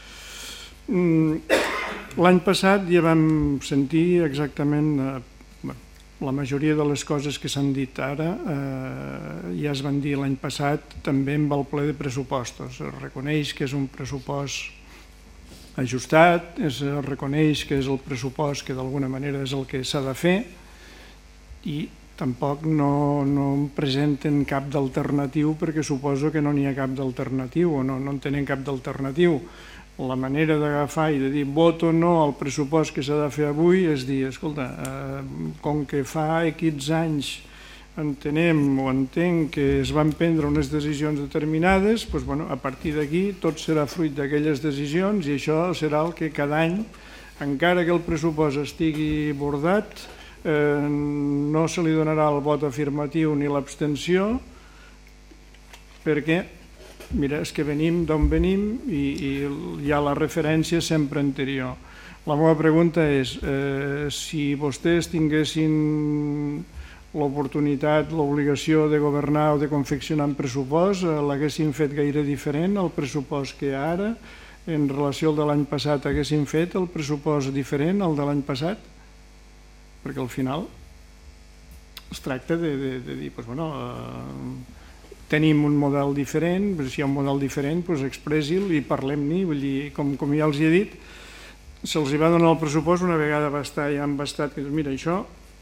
L'any passat ja vam sentir exactament la majoria de les coses que s'han dit ara, ja es van dir l'any passat també amb el ple de pressupostos. Es reconeix que és un pressupost ajustat, es reconeix que és el pressupost que d'alguna manera és el que s'ha de fer i tampoc no em presenten cap d'alternatiu perquè suposo que no n'hi ha cap d'alternatiu o no en tenen cap d'alternatiu. La manera d'agafar i de dir vot o no al pressupost que s'ha de fer avui és dir, escolta, com que fa X anys entenem o entenc que es van prendre unes decisions determinades, a partir d'aquí tot serà fruit d'aquelles decisions i això serà el que cada any, encara que el pressupost estigui bordat, no se li donarà el vot afirmatiu ni l'abstenció perquè mira, és que venim d'on venim i hi ha la referència sempre anterior. La meva pregunta és, si vostès tinguessin l'oportunitat, l'obligació de governar o de confeccionar un pressupost, l'haguessin fet gaire diferent al pressupost que hi ha ara? En relació al de l'any passat, haguessin fet el pressupost diferent al de l'any passat? Perquè al final es tracta de dir, doncs, bueno, tenim un model diferent, si hi ha un model diferent, expressi'l i parlem-n'hi. Com ja els he dit, se'ls va donar el pressupost una vegada ja han bastat, que mira, això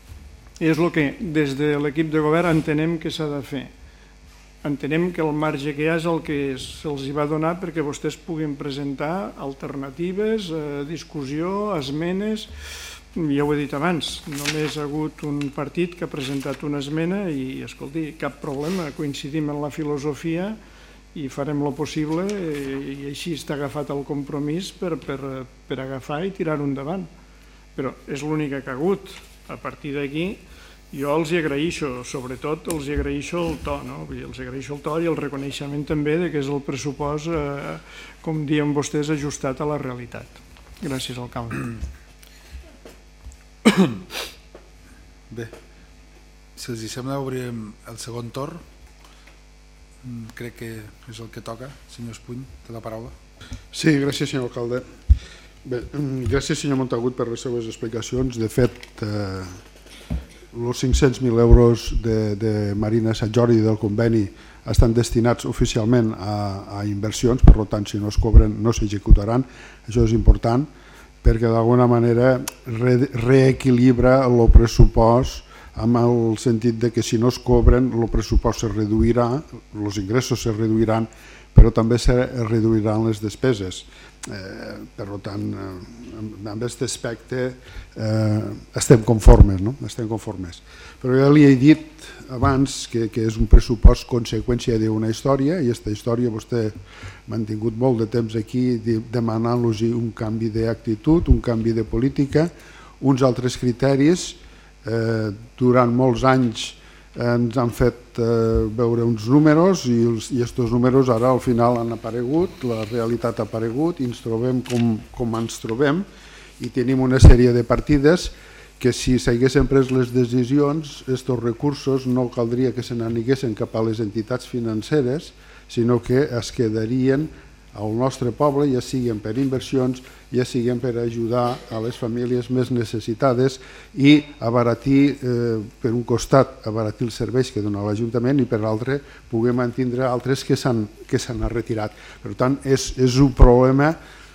és el que des de l'equip de govern entenem que s'ha de fer. Entenem que el marge que hi ha és el que se'ls va donar perquè vostès puguin presentar alternatives, eh, discussió, esmenes. Ja ho he dit abans, només ha hagut un partit que ha presentat una esmena i, escolti, cap problema, coincidim en la filosofia i farem el possible i així està agafat el compromís per, per, per agafar i tirar-ho endavant. Però és l'única que ha hagut. A partir d'aquí, jo els hi agraeixo, sobretot els hi agraeixo el to, no? Vull dir, els agraeixo el to i el reconeixement també de que és el pressupost, eh, com diuen vostès, ajustat a la realitat. Gràcies, alcalde. Bé, si els sembla obrirem el segon torn. Crec que és el que toca. Senyor Espuny, té la paraula. Sí, gràcies, senyor alcalde. Bé, gràcies, senyor Montagut, per les seves explicacions. De fet, eh, els cinc-cents mil euros de, de Marina Sant Jordi del conveni estan destinats oficialment a, a inversions, per tant, si no es cobren no s'executaran. Això és important perquè d'alguna manera re, reequilibra el pressupost amb el sentit de que si no es cobren el pressupost se reduirà, els ingressos se reduiran, però també se reduiran les despeses. Eh, per tant, eh, amb aquest aspecte eh, estem conformes, no? Estem conformes. Però ja li he dit abans que, que és un pressupost conseqüència d'una història i aquesta història vostè m'ha tingut molt de temps aquí demanant-los un canvi d'actitud, un canvi de política, uns altres criteris. Eh, durant molts anys ens han fet eh, veure uns números i aquests números ara al final han aparegut, la realitat ha aparegut i ens trobem com, com ens trobem i tenim una sèrie de partides que si s'haguessin pres les decisions, aquests recursos no caldria que se n'aniguessin cap a les entitats financeres, sinó que es quedarien al nostre poble, ja siguin per inversions, ja siguin per ajudar a les famílies més necessitades i abaratir, eh, per un costat, abaratir els serveis que dona l'Ajuntament i per l'altre poder mantindre altres que s'han que s'han retirat. Per tant, és, és un problema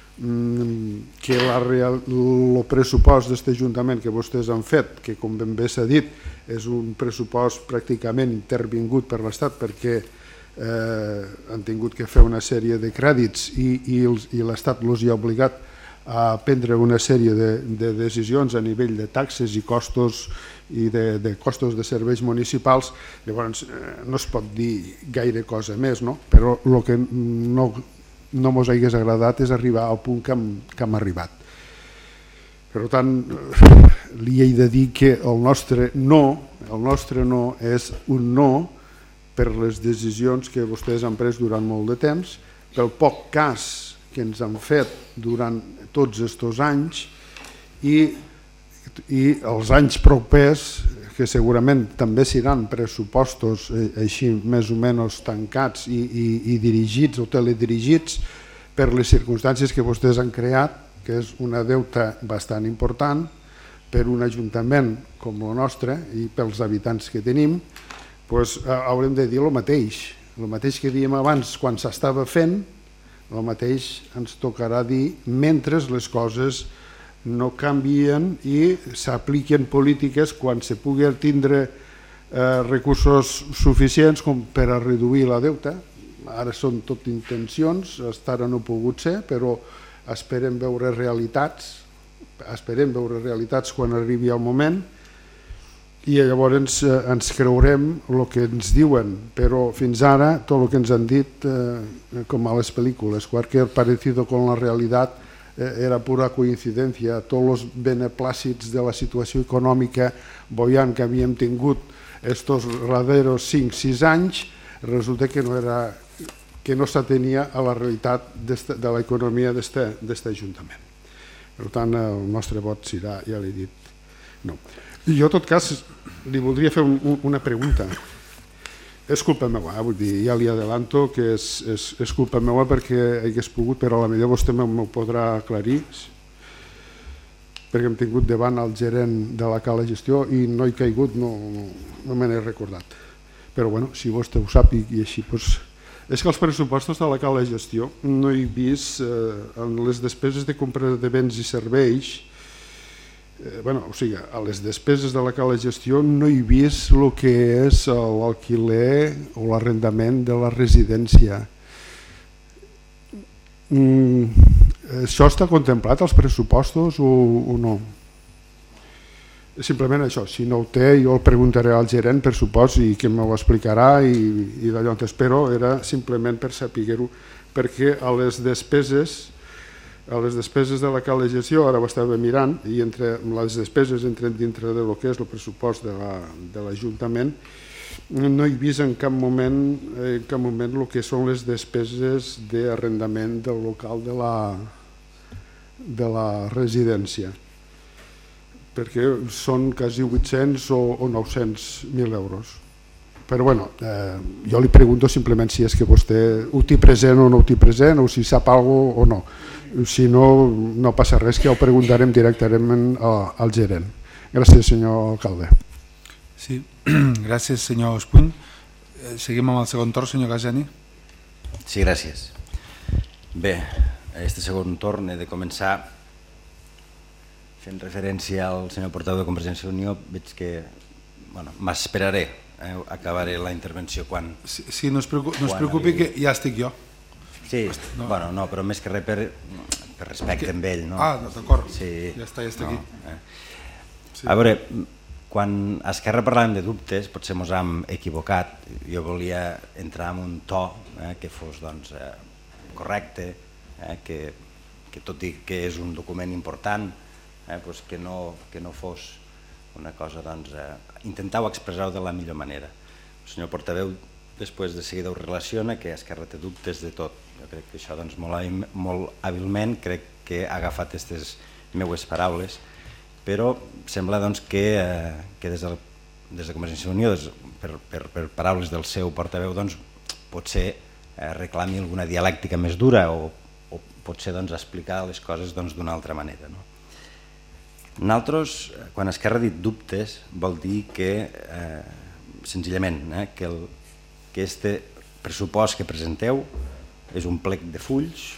mm, que la real, el pressupost d'aquest Ajuntament que vostès han fet, que com ben bé s'ha dit, és un pressupost pràcticament intervingut per l'Estat perquè Eh, han tingut que fer una sèrie de crèdits i, i, i l'Estat els hi ha obligat a prendre una sèrie de, de decisions a nivell de taxes i costos i de, de costos de serveis municipals. Llavors eh, no es pot dir gaire cosa més, no? Però el que no, no mos hagués agradat és arribar al punt que hem, que hem arribat. Per tant, li he de dir que el nostre no, el nostre no és un no per les decisions que vostès han pres durant molt de temps, pel poc cas que ens han fet durant tots aquests anys i, i els anys propers, que segurament també seran pressupostos eh, així més o menys tancats i, i, i dirigits o teledirigits per les circumstàncies que vostès han creat, que és una deuta bastant important per un ajuntament com el nostre i pels habitants que tenim. Pues, haurem de dir el mateix, el mateix que dèiem abans quan s'estava fent, el mateix ens tocarà dir mentre les coses no canvien i s'apliquen polítiques quan se pugui tindre eh, recursos suficients com per a reduir la deuta. Ara són tot intencions, fins ara no ha pogut ser, però esperem veure realitats, esperem veure realitats quan arribi el moment i llavors eh, ens creurem el que ens diuen, però fins ara tot el que ens han dit, eh, com a les pel·lícules, cualquier parecido con la realitat eh, era pura coincidència. Tots els beneplàcits de la situació econòmica boiant que havíem tingut estos darreros cinc sis anys, resulta que no era que no s'atenia a la realitat de l'economia d'aquest Ajuntament. Per tant, el nostre vot serà, ja l'he dit, no. Jo, en tot cas, li voldria fer un, una pregunta. És culpa meva, eh? Vull dir, ja li adelanto que és, és, és culpa meva perquè hagués pogut, però a la millor vostè m'ho podrà aclarir, perquè hem tingut davant el gerent de la Cala Gestió i no he caigut, no, no, no me n'he recordat. Però bueno, si vostè ho sap i, i així, doncs... És que els pressupostos de la Cala Gestió no he vist eh, en les despeses de compra de béns i serveis eh, bueno, o sigui, a les despeses de la cala gestió no he vist el que és l'alquiler o l'arrendament de la residència. Mm, això està contemplat als pressupostos o, o no? Simplement això, si no ho té jo el preguntaré al gerent per supost i que m'ho explicarà i, i d'allò on espero era simplement per saber-ho, perquè a les despeses a les despeses de la cala de gestió, ara ho estava mirant, i entre les despeses entren dintre del que és el pressupost de l'Ajuntament, no he vist en cap moment en cap moment el que són les despeses d'arrendament del local de la, de la residència, perquè són quasi vuit-cents o, o nou-cents mil euros. Però bueno, eh, jo li pregunto simplement si és que vostè ho té present o no ho té present, o si sap alguna cosa o no. Si no, no passa res, que ja ho preguntarem directament al gerent. Gràcies, senyor alcalde. Sí, gràcies, senyor Espuny. Seguim amb el segon torn, senyor Gasiani. Sí, gràcies. Bé, a aquest segon torn he de començar fent referència al senyor portaveu de Convergència i Unió. Veig que bueno, m'esperaré, eh? Acabaré la intervenció quan... Sí, sí no es preocupi, no es preocupi que ja estic jo. Sí, no. Bueno, no, però més que res per, per respecte amb ell. No? Ah, d'acord, sí. Ja està, ja està aquí. No, eh? Sí. A veure, quan a Esquerra parlàvem de dubtes, potser ens hem equivocat. Jo volia entrar en un to eh, que fos doncs, eh, correcte, eh, que, que tot i que és un document important, Eh, pues que, no, que no fos una cosa, doncs, eh, intentau expressar-ho de la millor manera. El senyor portaveu després de seguida ho relaciona, que Esquerra té dubtes de tot. Jo crec que això doncs, molt, molt hàbilment crec que ha agafat aquestes meues paraules, però sembla doncs, que, eh, que des, del, des de Convergència i Unió, des, per, per, per paraules del seu portaveu, doncs, potser eh, reclami alguna dialèctica més dura o, o potser doncs, explicar les coses doncs, d'una altra manera. No? Nosaltres, quan Esquerra ha dit dubtes, vol dir que, eh, senzillament, eh, que, el, que este pressupost que presenteu és un plec de fulls,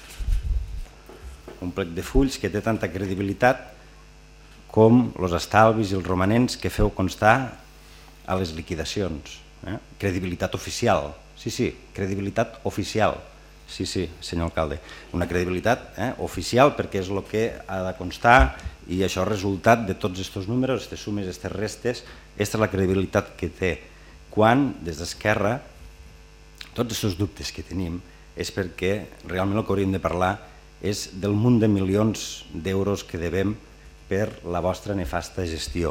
un plec de fulls que té tanta credibilitat com els estalvis i els romanents que feu constar a les liquidacions. Eh? Credibilitat oficial, sí, sí, credibilitat oficial. Sí, sí, senyor alcalde, una credibilitat eh, oficial perquè és el que ha de constar i això és resultat de tots aquests números, aquestes sumes, aquestes restes, aquesta és la credibilitat que té. Quan, des d'Esquerra, tots aquests dubtes que tenim és perquè realment el que hauríem de parlar és del munt de milions d'euros que devem per la vostra nefasta gestió.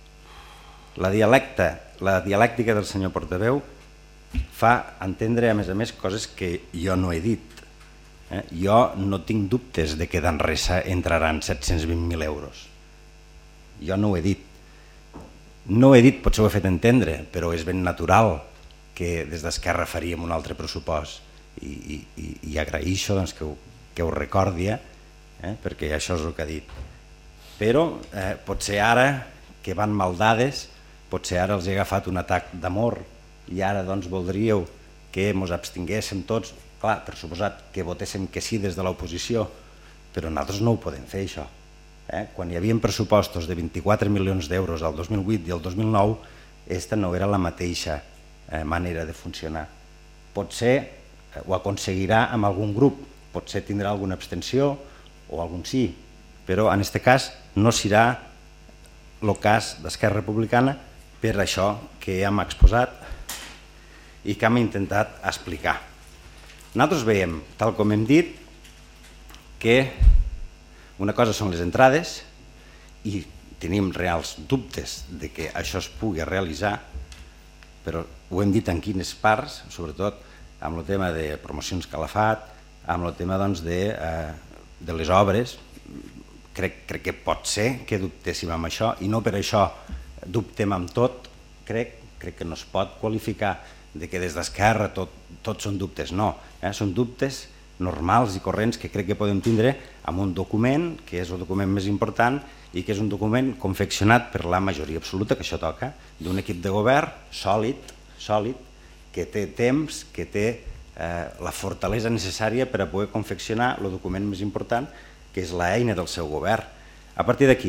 La dialecta, la dialèctica del senyor portaveu fa entendre, a més a més, coses que jo no he dit. Eh? Jo no tinc dubtes de que d'Enresa entraran set-cents vint mil euros. Jo no ho he dit. No ho he dit, potser ho he fet entendre, però és ben natural que des d'Esquerra faríem un altre pressupost. I, i, i agraeixo doncs, que, ho, que ho recordi, eh? perquè això és el que ha dit. Però eh, potser ara, que van mal dades, potser ara els he agafat un atac d'amor i ara doncs, voldríeu que ens abstinguéssim tots, clar, per suposat que votéssim que sí des de l'oposició, però nosaltres no ho podem fer això. Eh? Quan hi havia pressupostos de vint-i-quatre milions d'euros al dos mil vuit i al dos mil nou, aquesta no era la mateixa eh, manera de funcionar. Potser eh, ho aconseguirà amb algun grup, potser tindrà alguna abstenció o algun sí, però en aquest cas no serà el cas d'Esquerra Republicana per això que hem exposat i que hem intentat explicar. Nosaltres veiem, tal com hem dit, que una cosa són les entrades i tenim reals dubtes de que això es pugui realitzar, però ho hem dit en quines parts, sobretot amb el tema de promocions Calafat, amb el tema doncs, de, eh, de les obres. Crec, crec que pot ser que dubtéssim amb això i no per això dubtem amb tot, crec, crec que no es pot qualificar de que des d'Esquerra tot, tot són dubtes, no, eh? Són dubtes normals i corrents que crec que podem tindre amb un document que és el document més important i que és un document confeccionat per la majoria absoluta, que això toca, d'un equip de govern sòlid, sòlid, que té temps, que té eh, la fortalesa necessària per a poder confeccionar el document més important, que és l'eina del seu govern. A partir d'aquí,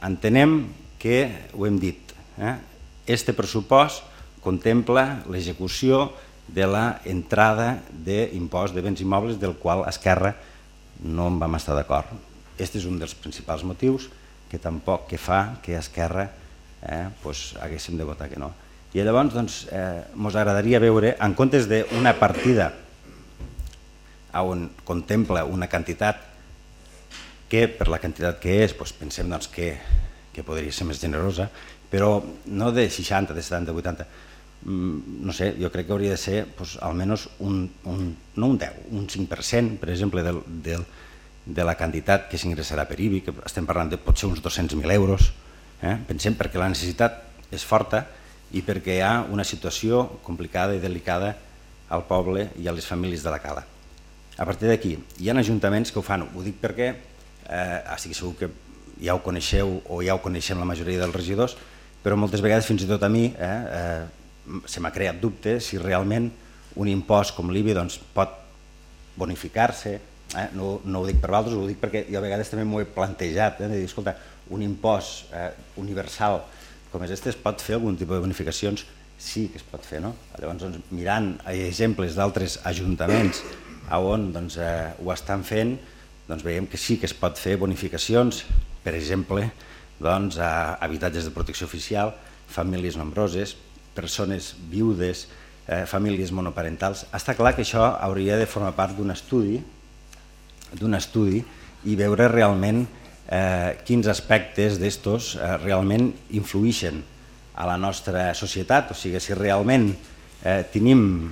entenem que, ho hem dit, este pressupost contempla l'execució de l'entrada d'impost de béns immobles del qual Esquerra no en vam estar d'acord. Aquest és un dels principals motius que tampoc que fa que Esquerra haguéssim de votar que no. I llavors ens agradaria veure, en comptes d'una partida on contempla una quantitat que per la quantitat que és pensem que podria ser més generosa, però no de seixanta, de setanta, vuitanta, no sé, jo crec que hauria de ser almenys un, no un deu, un cinc per cent, per exemple, de la quantitat que s'ingressarà per I B I, que estem parlant de potser uns dos-cents mil euros, pensem perquè la necessitat és forta i perquè hi ha una situació complicada i delicada al poble i a les famílies de la Cala. A partir d'aquí, hi ha ajuntaments que ho fan, ho dic perquè estic segur que ja ho coneixeu o ja ho coneixem la majoria dels regidors, però moltes vegades fins i tot a mi se m'ha creat dubte si realment un impost com l'I B I pot bonificar-se, no ho dic per vosaltres, ho dic perquè jo a vegades també m'ho he plantejat, de dir, escolta, un impost universal com és este es pot fer algun tipus de bonificacions? Sí que es pot fer, no? Llavors, mirant exemples d'altres ajuntaments on ho estan fent, veiem que sí que es pot fer bonificacions, per exemple, a habitatges de protecció oficial, famílies nombroses, persones viudes, famílies monoparentals. Està clar que això hauria de formar part d'un estudi d'un estudi i veure realment quins aspectes d'estos realment influïxen a la nostra societat, o sigui, si realment tenim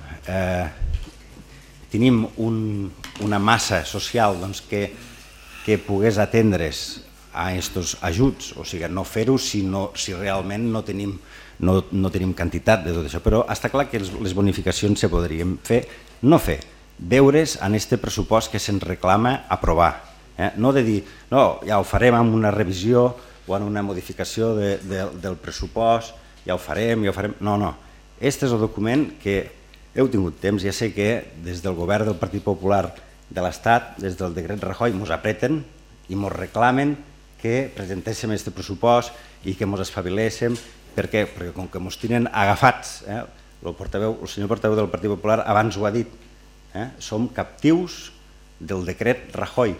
tenim una massa social que pogués atendre's a aquests ajuts, o sigui, no fer-ho si realment no tenim no tenim quantitat de tot això, però està clar que les bonificacions se podrien fer, no fer, veure's en aquest pressupost que se'ns reclama aprovar, no de dir, no, ja ho farem amb una revisió o en una modificació del pressupost, ja ho farem, ja ho farem, no, no, aquest és el document que heu tingut temps, ja sé que des del govern del Partit Popular de l'Estat, des del decret Rajoy, ens apreten i ens reclamen que presentéssim aquest pressupost i que ens espaviléssim. Per què? Perquè com que ens tenen agafats, el senyor portaveu del Partit Popular abans ho ha dit, som captius del decret Rajoy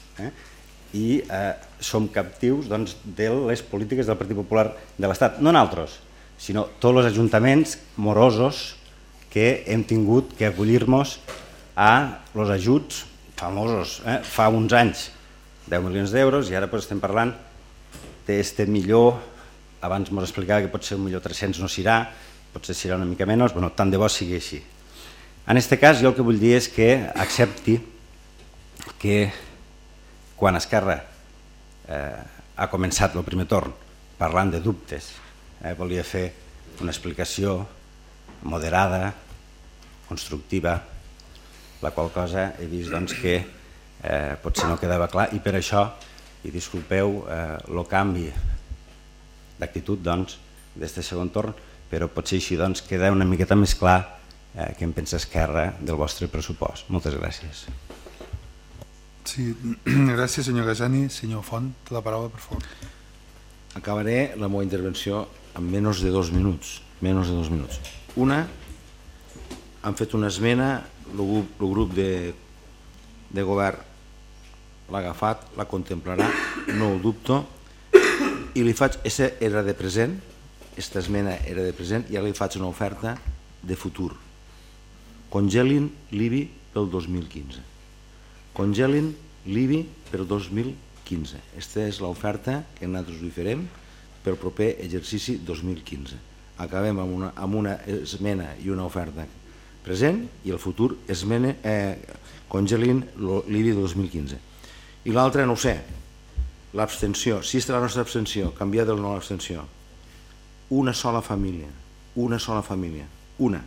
i som captius de les polítiques del Partit Popular de l'Estat, no nosaltres, sinó tots els ajuntaments morosos que hem tingut que acollir-nos a els ajuts famosos fa uns anys, deu milions d'euros, i ara estem parlant d'este millor, abans ens explicava que potser un milió tres-cents no serà, potser serà una mica menys, però tant de bo sigui així. En aquest cas jo el que vull dir és que accepti que quan Esquerra ha començat el primer torn parlant de dubtes, volia fer una explicació moderada, constructiva, la qual cosa he vist que potser no quedava clar i per això, i disculpeu el canvi d'actitud d'aquest segon torn, però potser així queda una miqueta més clar què en pensa Esquerra del vostre pressupost. Moltes gràcies. Sí, gràcies senyor Gasani. Senyor Font, té la paraula, per favor. Acabaré la meva intervenció en menys de dos minuts. Menys de dos minuts. Una, han fet una esmena, el grup de govern l'ha agafat, la contemplarà, no ho dubto, i li faig, aquesta era de present, aquesta esmena era de present, i ara li faig una oferta de futur. Congelin l'I B I pel dos mil quinze. Congelin l'I B I pel dos mil quinze. Aquesta és l'oferta que nosaltres li farem pel proper exercici dos mil quinze. Acabem amb una esmena i una oferta present i el futur congelin l'I B I del dos mil quinze. I l'altre, no ho sé, l'abstenció, si és la nostra abstenció, canviar del no a l'abstenció, una sola família, una sola família, una,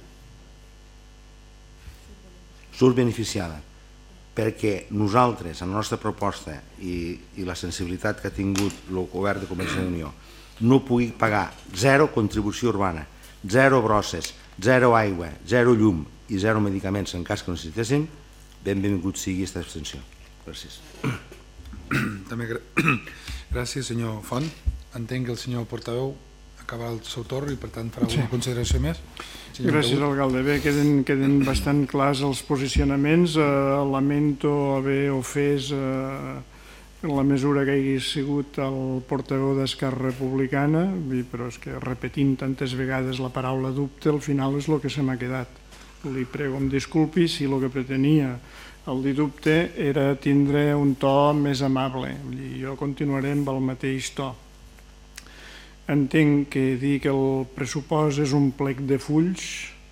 surt beneficiada, perquè nosaltres, en la nostra proposta i la sensibilitat que ha tingut el govern de Convergència i Unió, no pugui pagar zero contribució urbana, zero brosses, zero aigua, zero llum i zero medicaments en cas que necessitéssim, benvingut sigui aquesta abstenció. Gràcies. També gràcies, senyor Font. entenc que el senyor portaveu acabarà el seu torn i per tant farà alguna consideració més. Gràcies, alcalde. Bé, queden bastant clars els posicionaments. Lamento haver ofès en la mesura que hagi sigut el portaveu d'Esquerra Republicana, però és que repetint tantes vegades la paraula dubte, al final és el que se m'ha quedat. Li prego em disculpi si el que pretenia el dir dubte era tindre un to més amable. Jo continuaré amb el mateix to. Entenc que dir que el pressupost és un plec de fulls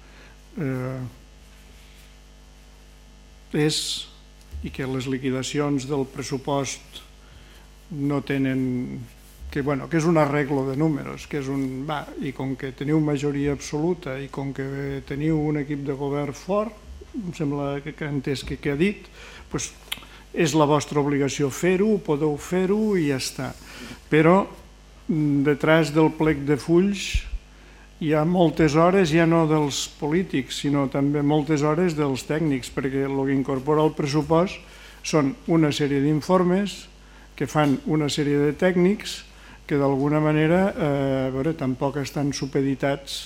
és i que les liquidacions del pressupost no tenen que, bueno, que és un arreglo de números, que és un, va, i com que teniu majoria absoluta i com que teniu un equip de govern fort, em sembla que ha entès que, que ha dit, doncs és la vostra obligació fer-ho, podeu fer-ho i ja està. Però detrás del plec de fulls hi ha moltes hores, ja no dels polítics, sinó també moltes hores dels tècnics, perquè el que incorpora el pressupost són una sèrie d'informes que fan una sèrie de tècnics que d'alguna manera eh, a veure, tampoc estan supeditats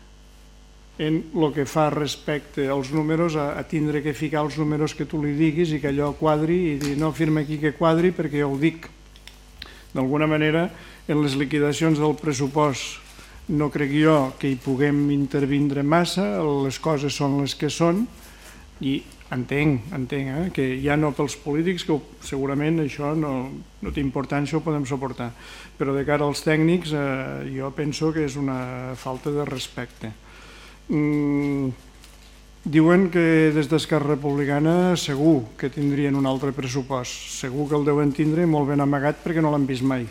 en el que fa respecte als números, a, a tindre que ficar els números que tu li diguis i que allò quadri i dir no, firma aquí que quadri perquè jo ho dic. D'alguna manera, en les liquidacions del pressupost no crec jo que hi puguem intervindre massa, les coses són les que són i entenc, entenc eh, que ja no pels polítics, que segurament això no, no té importància, ho podem suportar, però de cara als tècnics eh, jo penso que és una falta de respecte. Mm, diuen que des d'Esquerra Republicana segur que tindrien un altre pressupost, segur que el deuen tindre molt ben amagat perquè no l'han vist mai.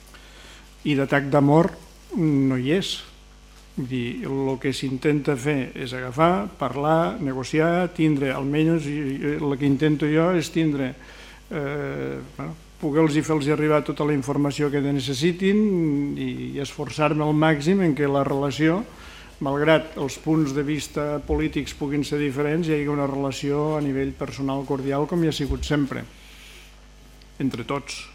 I d'atac d'amor no hi és. Vull dir, el que s'intenta fer és agafar, parlar, negociar, tindre, almenys el que intento jo és tindre, eh, bueno, poder-los fer-los arribar tota la informació que necessitin i esforçar-me al màxim en què la relació, malgrat els punts de vista polítics puguin ser diferents, hi hagi una relació a nivell personal cordial com hi ha sigut sempre, entre tots.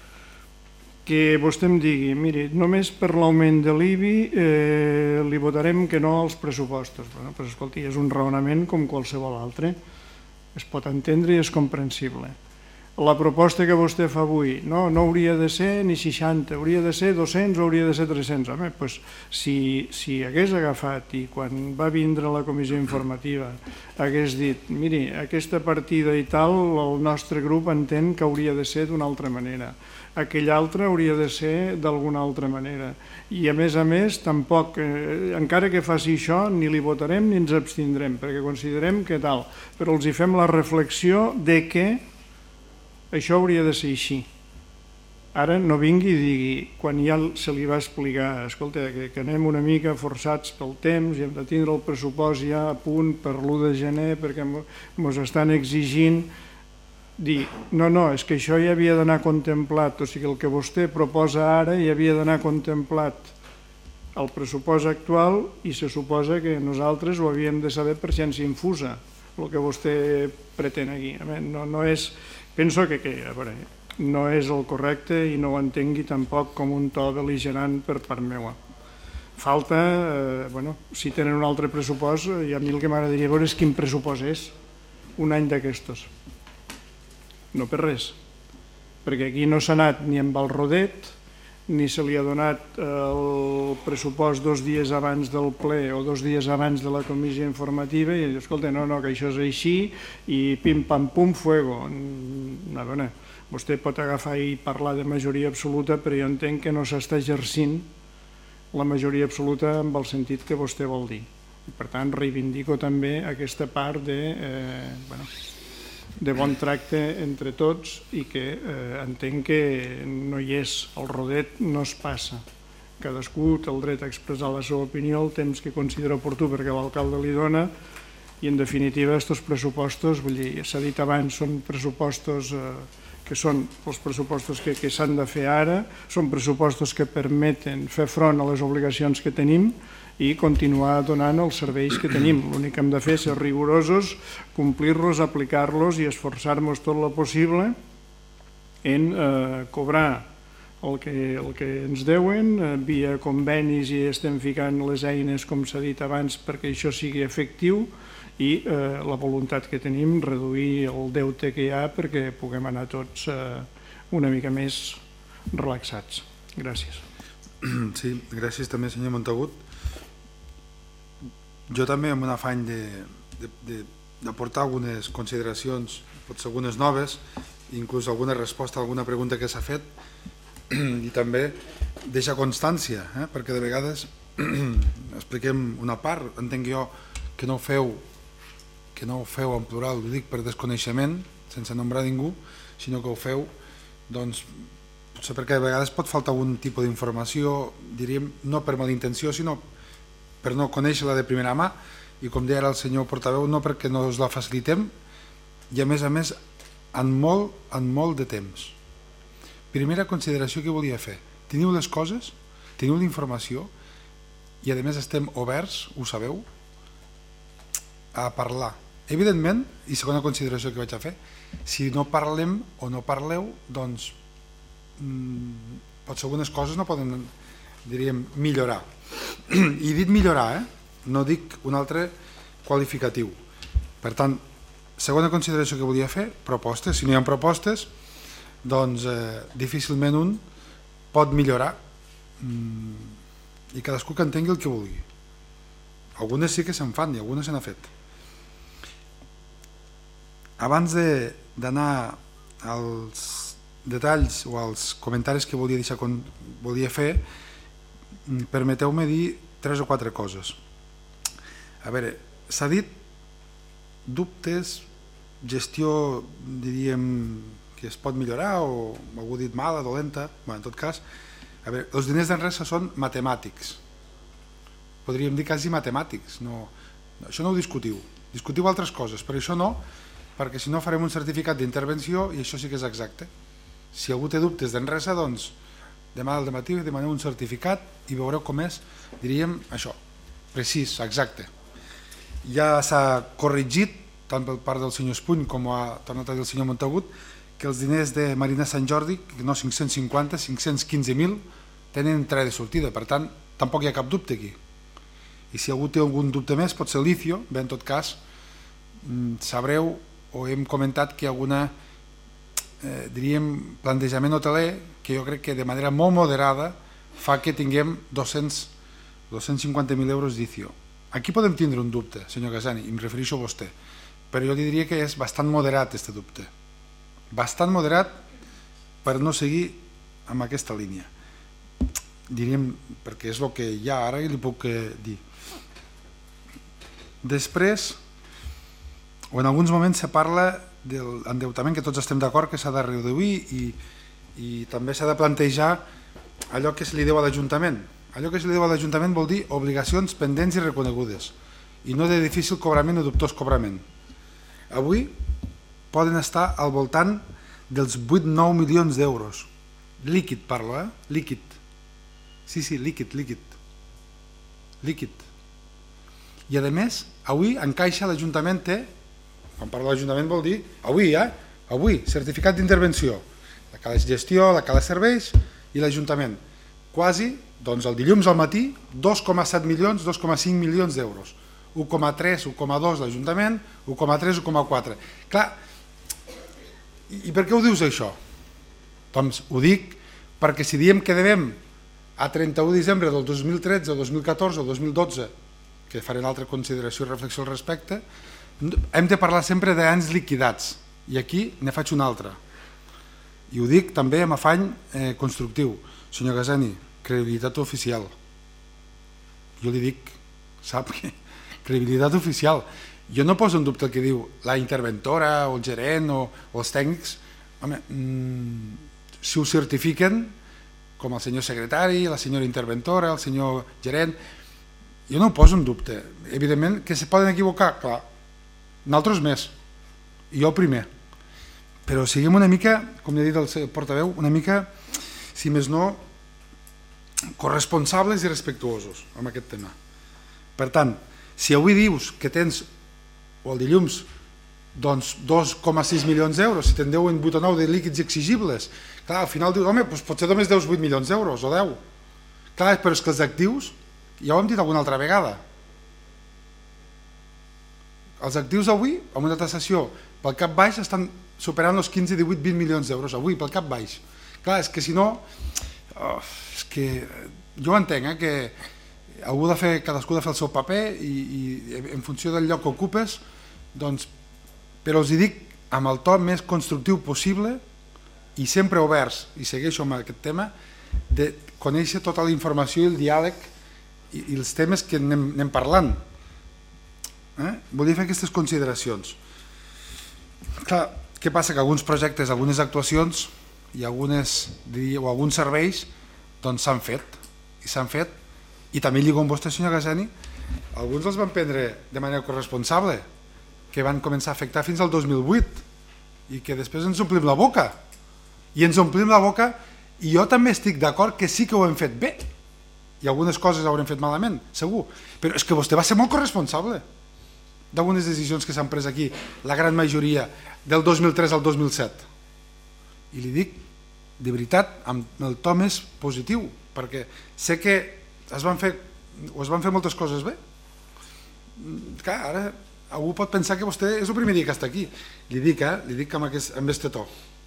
Que vostè em digui, miri, només per l'augment de l'I B I eh, li votarem que no als pressupostos. Bueno, però escolti, és un raonament com qualsevol altre. Es pot entendre i és comprensible. La proposta que vostè fa avui, no, no hauria de ser ni seixanta, hauria de ser dos-cents o hauria de ser tres-cents. Home, doncs, si, si hagués agafat i quan va vindre la comissió informativa hagués dit, miri, aquesta partida i tal, el nostre grup entén que hauria de ser d'una altra manera. Aquell altre hauria de ser d'alguna altra manera. I a més a més, tampoc, eh, encara que faci això, ni li votarem ni ens abstindrem, perquè considerem que tal, però els hi fem la reflexió de que això hauria de ser així. Ara no vingui i digui, quan ja se li va explicar, escolta, que, que anem una mica forçats pel temps i hem de tindre el pressupost ja a punt per l'u de gener perquè ens estan exigint, dir, no, no, és que això ja havia d'anar contemplat, o sigui, el que vostè proposa ara ja havia d'anar contemplat al pressupost actual i se suposa que nosaltres ho havíem de saber per ciència infusa, el que vostè pretén aquí. No, no és, penso que, que a veure, no és el correcte i no ho entengui tampoc com un to bel·ligerant per part meva. Falta, eh, bueno, si tenen un altre pressupost, i a mi el que m'agradaria veure és quin pressupost és un any d'aquestos. No per res, perquè aquí no s'ha anat ni amb el rodet, ni se li ha donat el pressupost dos dies abans del ple o dos dies abans de la comissió informativa i diu, escolta, no, no, que això és així i pim, pam, pum, fuego. No, bueno, vostè pot agafar i parlar de majoria absoluta, però jo entenc que no s'està exercint la majoria absoluta amb el sentit que vostè vol dir. I, per tant, reivindico també aquesta part de, eh, bueno, de bon tracte entre tots i que eh, entenc que no hi és, el rodet no es passa. Cadascú té el dret a expressar la seva opinió el temps que considera oportú perquè l'alcalde li dona i en definitiva aquests pressupostos, vull dir, s'ha dit abans, són pressupostos eh, que són els pressupostos que, que s'han de fer ara, són pressupostos que permeten fer front a les obligacions que tenim i continuar donant els serveis que tenim. L'únic que hem de fer és ser rigorosos, complir-los, aplicar-los i esforçar-nos tot el possible en eh, cobrar el que, el que ens deuen, via convenis i estem ficant les eines, com s'ha dit abans, perquè això sigui efectiu i eh, la voluntat que tenim, reduir el deute que hi ha perquè puguem anar tots eh, una mica més relaxats. Gràcies. Sí, gràcies també, senyor Montagut. Jo també, amb un afany d'aportar algunes consideracions, potser algunes noves, inclús alguna resposta a alguna pregunta que s'ha fet, i també deixar constància, eh? perquè de vegades expliquem una part, entenc jo que no ho feu, que no ho feu en plural, ho dic per desconeixement, sense nombrar ningú, sinó que ho feu, doncs, potser perquè de vegades pot faltar algun tipus d'informació, diríem, no per malintenció, sinó per no conèixer-la de primera mà, i com deia ara el senyor portaveu, no perquè no us la facilitem, i a més a més, en molt, en molt de temps. Primera consideració que volia fer. Teniu les coses, teniu la informació, i a més estem oberts, ho sabeu, a parlar. Evidentment, i segona consideració que vaig a fer, si no parlem o no parleu, doncs mmm, potser algunes coses no poden, diríem, millorar. I dit millorar, eh? No dic un altre qualificatiu. Per tant, segona consideració que volia fer, propostes. Si no hi ha propostes, doncs eh, difícilment un pot millorar mm, i cadascú que entengui el que vulgui. Algunes sí que se'n fan i algunes se n'ha fet. Abans d'anar als detalls o als comentaris que volia deixar, volia fer, permeteu-me dir tres o quatre coses. A veure, s'ha dit dubtes, gestió, diríem, que es pot millorar, o algú ha dit mala, dolenta. Bé, en tot cas, a veure, els diners d'Enresa són matemàtics. Podríem dir quasi matemàtics. No, això no ho discutiu. Discutiu altres coses, però això no, perquè si no farem un certificat d'intervenció i això sí que és exacte. Si algú té dubtes d'Enresa, doncs demà al dematí demanem un certificat i veureu com és, diríem, això, precís, exacte. Ja s'ha corregit, tant per part del senyor Espuny com ha tornat a dir el senyor Montagut, que els diners de Marina Sant Jordi, no cinc-cents cinquanta, cinc-cents quinze mil, tenen entrada i sortida, per tant, tampoc hi ha cap dubte aquí. I si algú té algun dubte més, pot ser l'Icio, bé, en tot cas, sabreu o hem comentat que alguna, eh, diríem, plantejament hoteler, que jo crec que de manera molt moderada fa que tinguem dos-cents cinquanta mil euros d'Icio. Aquí podem tindre un dubte, senyor Casani, i em refereixo a vostè, però jo li diria que és bastant moderat aquest dubte. Bastant moderat per no seguir amb aquesta línia. Diríem, perquè és el que hi ha ara i li puc dir. Després, o en alguns moments se parla de l'endeutament, que tots estem d'acord que s'ha de reduir i, i també s'ha de plantejar allò que se li deu a l'Ajuntament. Allò que se li deu a l'Ajuntament vol dir obligacions pendents i reconegudes i no de difícil cobrament o dubtós cobrament. Avui poden estar al voltant dels vuit nou milions d'euros. Líquid parlo, eh? Líquid. Sí, sí, líquid, líquid. Líquid. I a més, avui en caixa l'Ajuntament té, quan parlo de l'Ajuntament vol dir, avui, eh? Avui, certificat d'intervenció. La cala de gestió, la cala de serveis i l'Ajuntament. Quasi, doncs el dilluns al matí, dos coma set milions, dos coma cinc milions d'euros. un coma tres, un coma dos l'Ajuntament, un coma tres, un coma quatre. Clar, i per què ho dius això? Doncs ho dic perquè si diem que devem a trenta-u de desembre del dos mil tretze, o dos mil catorze, o dos mil dotze, que faré una altra consideració i reflexió al respecte, hem de parlar sempre d'anys liquidats, i aquí ne faig una altra. I ho dic també amb afany eh, constructiu. Senyor Casani, credibilitat oficial. Jo li dic, sap que credibilitat oficial. Jo no poso en dubte el que diu la interventora o el gerent o, o els tècnics. Home, mmm, si ho certifiquen, com el senyor secretari, la senyora interventora, el senyor gerent, jo no ho poso en dubte. Evidentment que se poden equivocar, clar, nosaltres més, i jo primer. Però siguem una mica, com ja ha dit el portaveu, una mica, si més no, corresponsables i respectuosos amb aquest tema. Per tant, si avui dius que tens, o el dilluns, doncs dos coma sis milions d'euros, si te'n deuen vuit o nou de líquids exigibles, clar, al final dius, home, doncs potser només deus vuit milions d'euros o deu. Clar, però és que els actius, ja ho hem dit alguna altra vegada, els actius avui, amb una taxació pel cap baix, estan superant els quinze, divuit, vint milions d'euros avui, pel cap baix. Clar, és que si no, oh, és que jo entenc, eh, que algú de fer, cadascú de fer el seu paper i, i en funció del lloc que ocupes, doncs, però us hi dic amb el to més constructiu possible i sempre oberts, i segueixo amb aquest tema, de conèixer tota la informació i el diàleg i, i els temes que anem, anem parlant. Eh? Volia fer aquestes consideracions. Clar, què passa? Que alguns projectes, algunes actuacions i algunes, diria, o alguns serveis doncs s'han fet, i s'han fet, i també lligo amb vostè, senyor Gazani, alguns els van prendre de manera corresponsable, que van començar a afectar fins al dos mil vuit, i que després ens omplim la boca, i ens omplim la boca, i jo també estic d'acord que sí que ho hem fet bé, i algunes coses haurem fet malament, segur, però és que vostè va ser molt corresponsable d'algunes decisions que s'han pres aquí, la gran majoria, del dos mil tres al dos mil set. I li dic, de veritat, amb el to més positiu, perquè sé que es van fer, o es van fer moltes coses bé. Clar, ara algú pot pensar que vostè és el primer dia que està aquí. Li dic, eh? Li dic amb aquest, amb este to.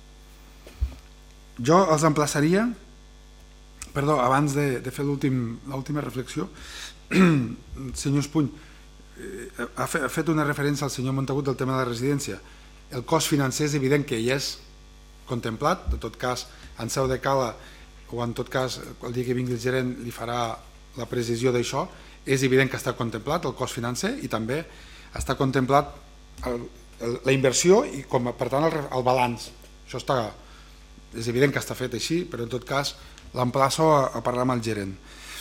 Jo els emplaçaria, perdó, abans de, de fer l'última reflexió, senyor Espuny, ha fet una referència al senyor Montagut del tema de la residència. El cost financer és evident que hi és contemplat, en tot cas en seu de cala o en tot cas el dia que vingui el gerent li farà la precisió d'això, és evident que està contemplat el cost financer i també està contemplat el, el, la inversió i com, per tant el, el balanç. Això està, és evident que està fet així, però en tot cas l'emplaço a, a parlar amb el gerent.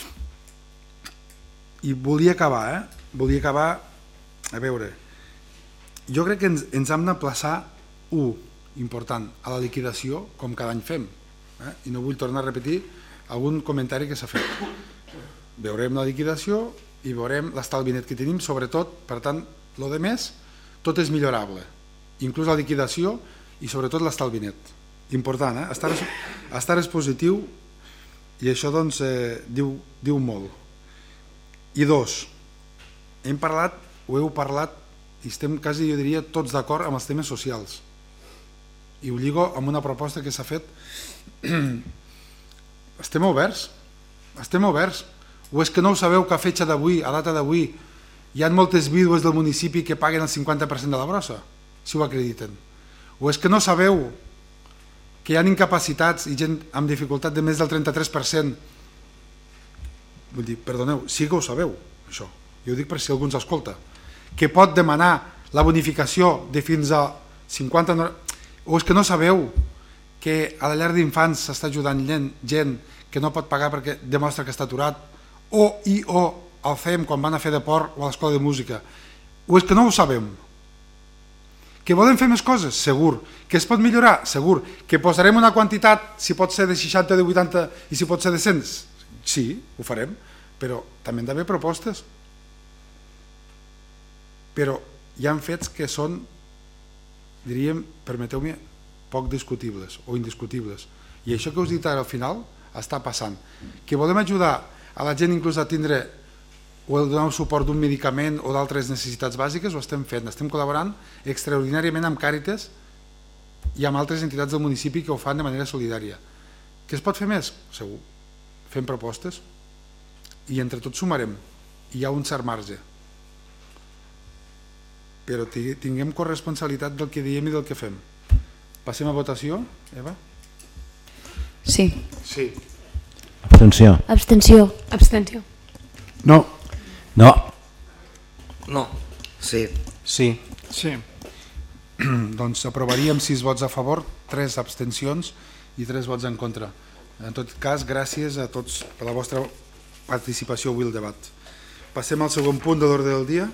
I volia acabar, eh? Volia acabar, a veure, jo crec que ens, ens hem d'emplaçar, un, important, a la liquidació, com cada any fem, eh? I no vull tornar a repetir algun comentari que s'ha fet. Veurem la liquidació i veurem l'estalvi net que tenim, sobretot, per tant, el de més, tot és millorable, inclús la liquidació i sobretot l'estalvi net. Important, eh? Estar, estar és positiu i això doncs eh, diu, diu molt. I dos, hem parlat, o heu parlat, i estem quasi, jo diria, tots d'acord amb els temes socials. I ho lligo amb una proposta que s'ha fet. Estem oberts, estem oberts. O és que no ho sabeu que a fetge d'avui, a data d'avui, hi ha moltes vídues del municipi que paguen el cinquanta per cent de la brossa, si ho acrediten. O és que no sabeu que hi ha incapacitats i gent amb dificultat de més del trenta-tres per cent. Vull dir, perdoneu, sí que ho sabeu, això. Jo ho dic per si algú ens escolta. Que pot demanar la bonificació de fins a cinquanta... O és que no sabeu que a la llar d'infants s'està ajudant gent que no pot pagar perquè demostra que està aturat, o i o al C E M quan van a fer de port o a l'escola de música. O és que no ho sabem. Que volen fer més coses? Segur. Que es pot millorar? Segur. Que posarem una quantitat, si pot ser de seixanta, de vuitanta i si pot ser de cent? Sí, ho farem, però també han d'haver propostes. Però hi ha fets que són, diríem, permeteu-me, poc discutibles o indiscutibles. I això que us he dit ara al final està passant. Que volem ajudar a la gent inclús a tindre o a donar un suport d'un medicament o d'altres necessitats bàsiques, ho estem fent. Estem col·laborant extraordinàriament amb Càritas i amb altres entitats del municipi que ho fan de manera solidària. Què es pot fer més? Segur. Fem propostes i entre tots sumarem. Hi ha un cert marge. Però tinguem corresponsabilitat del que diem i del que fem. Passem a votació, Eva? Sí. Sí. Abstenció. Abstenció. Abstenció. No. No. No. Sí. Sí. Sí. Doncs aprovaríem sis vots a favor, tres abstencions i tres vots en contra. En tot cas, gràcies a tots per la vostra participació avui al debat. Passem al segon punt de l'ordre del dia.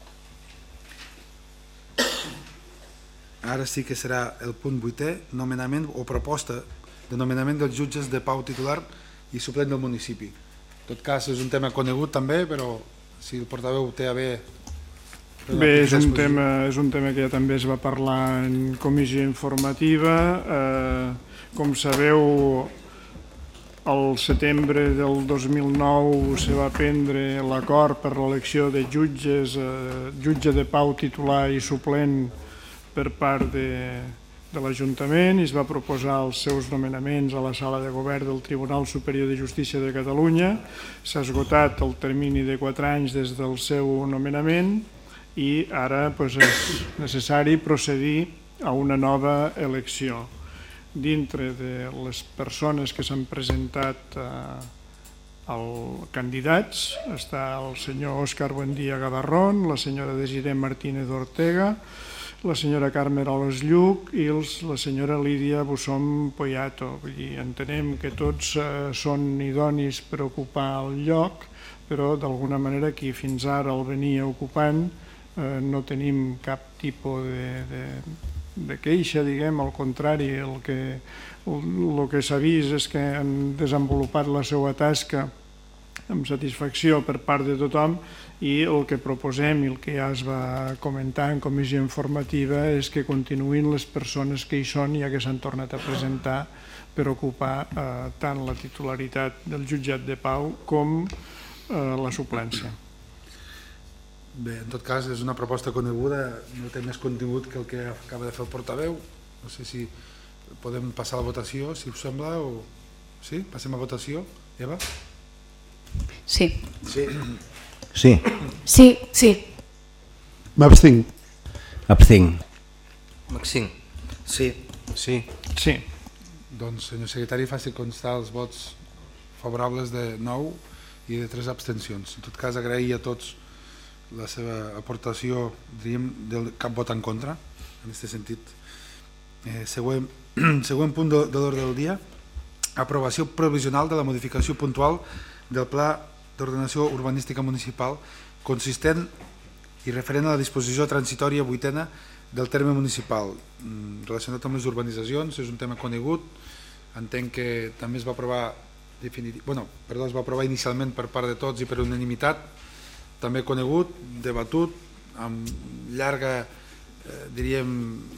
Ara sí que serà el punt vuitè, nomenament o proposta de nomenament dels jutges de pau titular i suplent del municipi. En tot cas, és un tema conegut també, però si el portaveu té a bé Bé, és un, tema, és un tema que ja també es va parlar en comissió informativa. Eh, com sabeu, al setembre del dos mil nou se va prendre l'acord per l'elecció de jutges, eh, jutge de pau titular i suplent per part de, de l'Ajuntament, i es va proposar els seus nomenaments a la sala de govern del Tribunal Superior de Justícia de Catalunya. S'ha esgotat el termini de quatre anys des del seu nomenament i ara doncs, és necessari procedir a una nova elecció. Dintre de les persones que s'han presentat eh, als candidats està el senyor Òscar Buendía Gavarrón, la senyora Desiré Martínez Ortega, la senyora Carme Rolos Lluc i els, la senyora Lídia Bussom Poyato. Vull dir, entenem que tots eh, són idonis per ocupar el lloc, però d'alguna manera qui fins ara el venia ocupant eh, no tenim cap tipus de... de de queixa, diguem, al contrari, el que, el que s'ha vist és que han desenvolupat la seva tasca amb satisfacció per part de tothom, i el que proposem i el que ja es va comentar en comissió informativa és que continuïn les persones que hi són, ja que s'han tornat a presentar per ocupar eh, tant la titularitat del jutjat de pau com eh, la suplència. Bé, en tot cas, és una proposta coneguda, no té més contingut que el que acaba de fer el portaveu. No sé si podem passar a la votació, si us sembla, o... Sí? Passem a votació. Eva? Sí. Sí. Sí. Sí, sí. M'abstinc. Abstinc. Maxim. Sí. Sí. Sí. Doncs, senyor secretari, faci constar els vots favorables de nou i de tres abstencions. En tot cas, agrair a tots la seva aportació, diríem, del cap vot en contra, en aquest sentit. Eh, següent, següent punt de, de l'ordre del dia, aprovació provisional de la modificació puntual del Pla d'Ordenació Urbanística Municipal consistent i referent a la disposició transitòria vuitena del terme municipal. Relacionat amb les urbanitzacions, és un tema conegut, entenc que també es va aprovar definitiv... bueno, perdó, es va aprovar inicialment per part de tots i per unanimitat, també conegut, debatut, amb llarga, eh, diríem,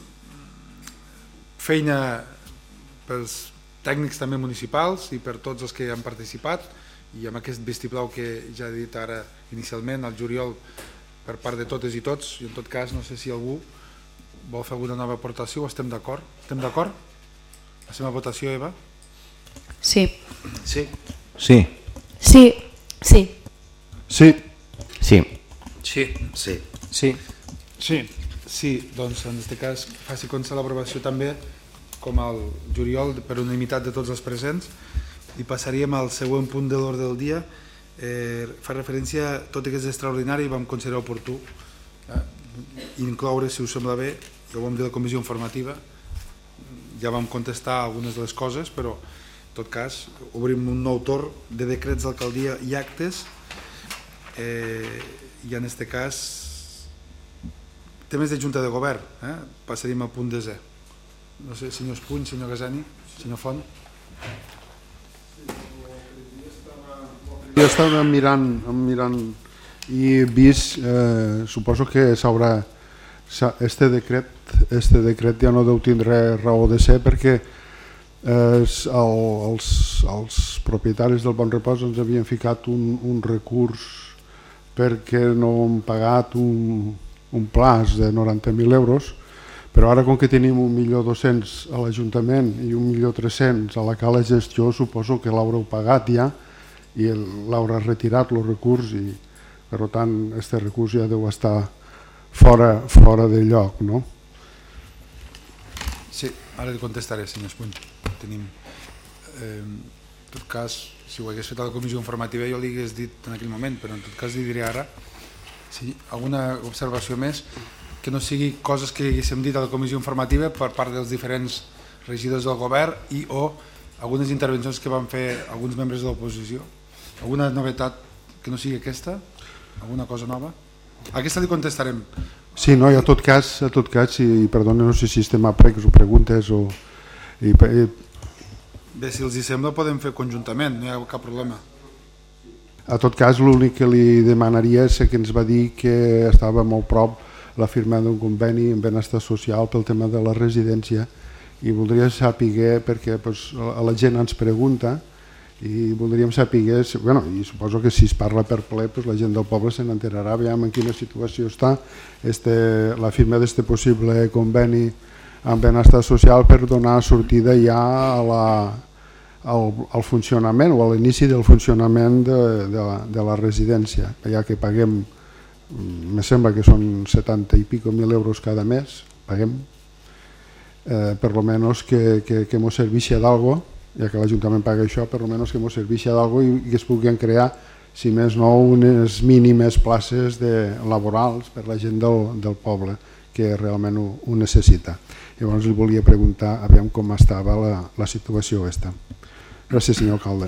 feina pels tècnics també municipals i per tots els que han participat, i amb aquest vistiplau que ja he dit ara inicialment, al juliol, per part de totes i tots, i en tot cas no sé si algú vol fer alguna nova aportació o estem d'acord. Estem d'acord? Passem a votació, Eva? Sí. Sí. Sí. Sí. Sí. Sí. Sí. Sí. Sí. Sí. Sí. Sí, doncs en aquest cas faci constar l'aprovació també com al juliol per unanimitat de tots els presents, i passaríem al següent punt de l'ordre del dia. Eh, fa referència, tot i que és extraordinari, vam considerar oportú eh, incloure, si us sembla bé, ja ho vam dir a la comissió informativa, ja vam contestar algunes de les coses, però en tot cas obrim un nou torn de decrets d'alcaldia i actes, eh, i en aquest cas temes de Junta de Govern, eh? Passaríem al punt desè. No sé, senyor Espuny, senyor Gasani, senyor Font. Jo estava mirant, mirant i he vist, eh, suposo que s'haurà, este decret, este decret ja no deu tindre raó de ser perquè eh, el, els, els propietaris del Bon Repòs ens havien ficat un, un recurs perquè no han pagat un, un plaç de noranta mil euros, però ara com que tenim un milió dos-cents a l'Ajuntament i un milió tres-cents a la Cala Gestió, suposo que l'haureu pagat ja i l'haurà retirat el recurs, i per tant este recurs ja deu estar fora, fora de lloc, no? Sí, ara li contestaré, senyor Espuny. Tenim, eh, en tot cas, si ho hagués fet a la comissió informativa jo li hagués dit en aquell moment, però en tot cas li diré ara, si alguna observació més, que no sigui coses que haguéssim dit a la comissió informativa per part dels diferents regidors del govern i o algunes intervencions que van fer alguns membres de l'oposició. Alguna novetat que no sigui aquesta? Alguna cosa nova? Aquesta li contestarem. Sí, no, i a tot cas, a tot cas, i perdona, no sé si estem a pregs o preguntes o... I, i... Bé, si els hi sembla podem fer conjuntament, no hi ha cap problema. a tot cas, l'únic que li demanaria és que ens va dir que estava molt prop la firma d'un conveni en benestar social pel tema de la residència i voldria saber, perquè pues, la gent ens pregunta i voldríem saber, bueno, i suposo que si es parla per ple pues, la gent del poble se n'enterarà, veiem en quina situació està este, la firma d'aquest possible conveni amb benestar social per donar sortida ja a la, al, al funcionament o a l'inici del funcionament de, de, la, de la residència, ja que paguem, me sembla que són setanta i pico mil euros cada mes, paguem, eh, per lo menos que, que, que mos serveixi d'algo, ja que l'Ajuntament paga això, per almenys que ens serveixi d'algo i que es puguin crear, si més no, unes mínimes places de, laborals per la gent del, del poble que realment ho, ho necessita. Llavors li volia preguntar a veure com estava la, la situació aquesta. Gràcies, senyor alcalde.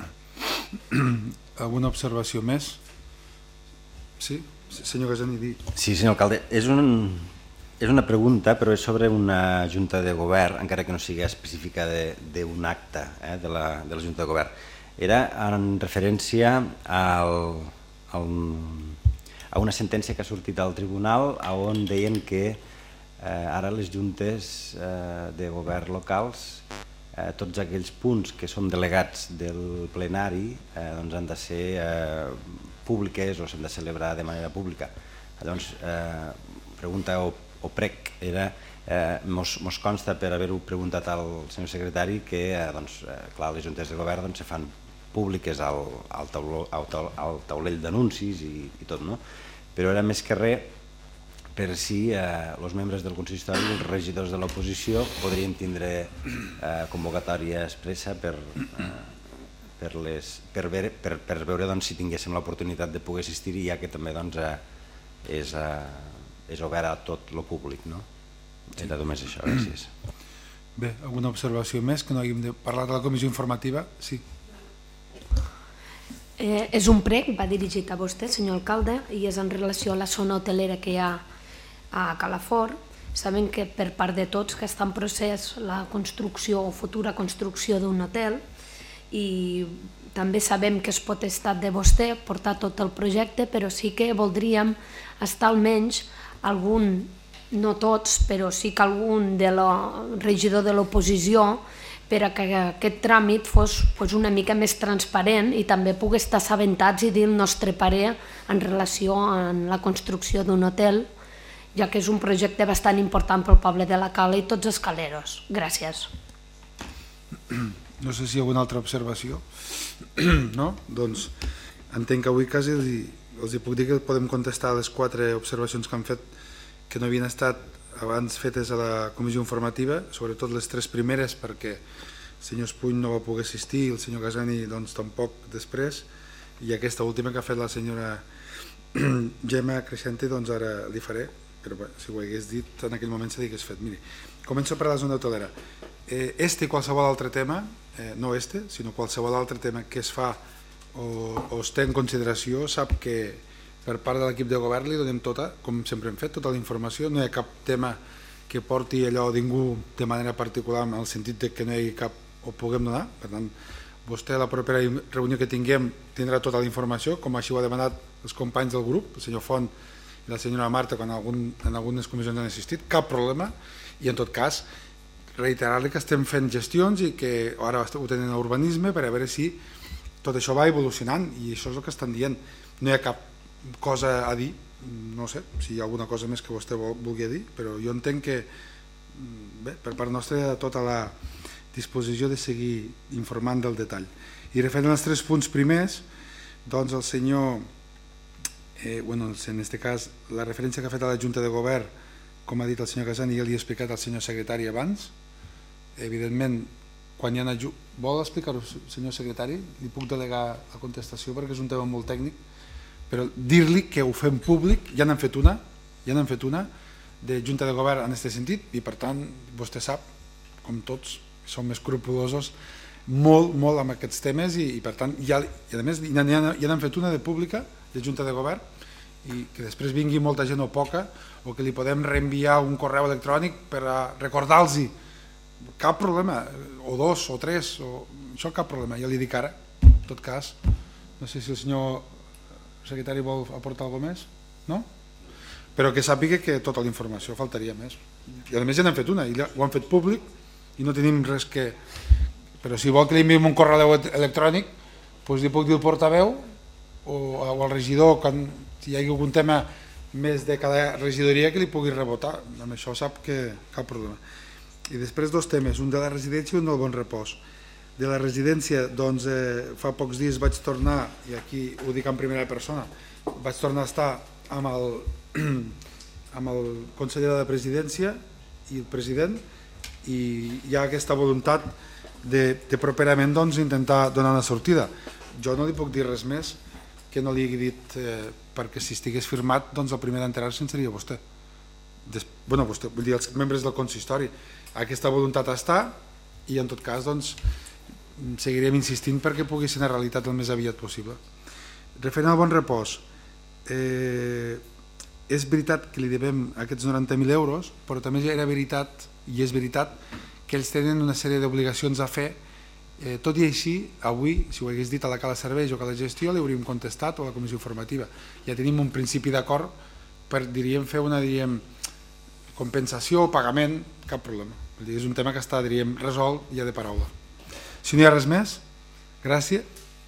Alguna observació més? Sí? Senyor Gasani. Sí, senyor alcalde. És un... És una pregunta, però és sobre una junta de govern, encara que no sigui específica d'un acte eh, de, la, de la junta de govern. Era en referència al, al, a una sentència que ha sortit al tribunal on deien que eh, ara les juntes eh, de govern locals, eh, tots aquells punts que són delegats del plenari eh, doncs han de ser eh, públiques o s'han de celebrar de manera pública. Llavors, eh, pregunta o o prec era, eh, mos, mos consta per haver-ho preguntat al senyor secretari que eh, doncs, eh, clar, les juntes de govern doncs, se fan públiques al, al, tauló, al, taul, al taulell d'anuncis i, i tot, no? Però era més que res per si els eh, membres del consistori i els regidors de l'oposició podrien tindre eh, convocatòria expressa per, eh, per, les, per, veure, per, per veure doncs, si tinguéssim l'oportunitat de poder assistir ja que també doncs, eh, és... Eh, és obert a tot el públic, no? Era només això, gràcies. Bé, alguna observació més que no haguem de parlar de la comissió informativa? Sí. Eh, és un prec, va dirigit a vostè, senyor alcalde, i és en relació a la zona hotelera que hi ha a Calafort. Sabem que per part de tots que està en procés la construcció o futura construcció d'un hotel i també sabem que és potestat de vostè portar tot el projecte, però sí que voldríem estar almenys algun, no tots, però sí que algun de la regidor de l'oposició per a que aquest tràmit fos, fos una mica més transparent i també pugui estar assabentats i dir el nostre parer en relació amb la construcció d'un hotel, ja que és un projecte bastant important pel poble de la Cala i tots els caleros. Gràcies. No sé si hi ha alguna altra observació. No? Doncs entenc que avui quasi els, els hi puc dir que podem contestar les quatre observacions que han fet que no havien estat abans fetes a la comissió informativa, sobretot les tres primeres perquè el senyor Espuny no va poder assistir i el senyor Gasani doncs, tampoc després, i aquesta última que ha fet la senyora Gemma Creixente doncs ara li faré, però bé, si ho hagués dit en aquell moment s'ha dit que és fet. Miri, començo per la zona hotelera. Eh, este i qualsevol altre tema, eh, no este, sinó qualsevol altre tema que es fa o, o es té en consideració, sap que per part de l'equip de govern li donem tota, com sempre hem fet, tota la informació, no hi ha cap tema que porti allò a ningú de manera particular en el sentit de que no hi hagi cap o puguem donar, per tant vostè a la propera reunió que tinguem tindrà tota la informació, com així ho ha demanat els companys del grup, el senyor Font i la senyora Marta quan algun, en algunes comissions han assistit, cap problema, i en tot cas reiterar-li que estem fent gestions i que ara ho tenen a urbanisme per a veure si tot això va evolucionant i això és el que estan dient, no hi ha cap cosa a dir, no sé si hi ha alguna cosa més que vostè vulgui dir, però jo entenc que bé, per part nostra hi ha tota la disposició de seguir informant del detall. I referent als tres punts primers, doncs el senyor, eh, bueno, en aquest cas la referència que ha fet a la Junta de Govern, com ha dit el senyor Casani, ja li he explicat al senyor secretari abans, evidentment quan hi ha... Vol explicar-ho, senyor secretari? Li puc delegar la contestació perquè és un tema molt tècnic, però dir-li que ho fem públic, ja n'han fet una, ja n'han fet una de Junta de Govern en aquest sentit i per tant vostè sap, com tots, som escrupulosos molt, molt amb aquests temes i, i per tant, ja, i a més ja n'han fet una de pública, de Junta de Govern i que després vingui molta gent o poca o que li podem reenviar un correu electrònic per a recordar-los cap problema, o dos o tres o... això cap problema, ja li dic ara en tot cas, no No sé si el senyor secretari vol aportar alguna cosa més, no? Però que sàpiga que tota la informació faltaria més. I a més ja n'han fet una, i ho han fet públic i no tenim res que... Però si vol que li enviem un correu electrònic, doncs li puc dir al portaveu o al regidor, quan hi hagi algun tema més de cada regidoria, que li pugui rebotar. Amb això sap que cap problema. I després dos temes, un de la residència i un del Bon Repòs. De la residència, doncs, eh, fa pocs dies vaig tornar, i aquí ho dic en primera persona, vaig tornar a estar amb el, amb el conseller de la presidència i el president, i hi ha aquesta voluntat de, de properament doncs, intentar donar una sortida. Jo no li puc dir res més que no li hagi dit, eh, perquè si estigués firmat, doncs el primer d'enterar-se'n seria vostè. Des, bueno, vostè, vull dir, els membres del consistori. Aquesta voluntat està i en tot cas, doncs, seguirem insistint perquè pugui ser una realitat el més aviat possible. Referent al Bon Repòs, eh, és veritat que li devem aquests noranta mil euros, però també era veritat, i és veritat, que ells tenen una sèrie d'obligacions a fer. Eh, tot i així, avui, si ho hagués dit a la Cala Serveis o a la Gestió, li hauríem contestat, o a la Comissió Informativa. Ja tenim un principi d'acord per, diríem, fer una, diríem, compensació o pagament, cap problema. Vull dir, és un tema que està, diríem, resolt ja de paraula. Si no hi ha res més, gràcies.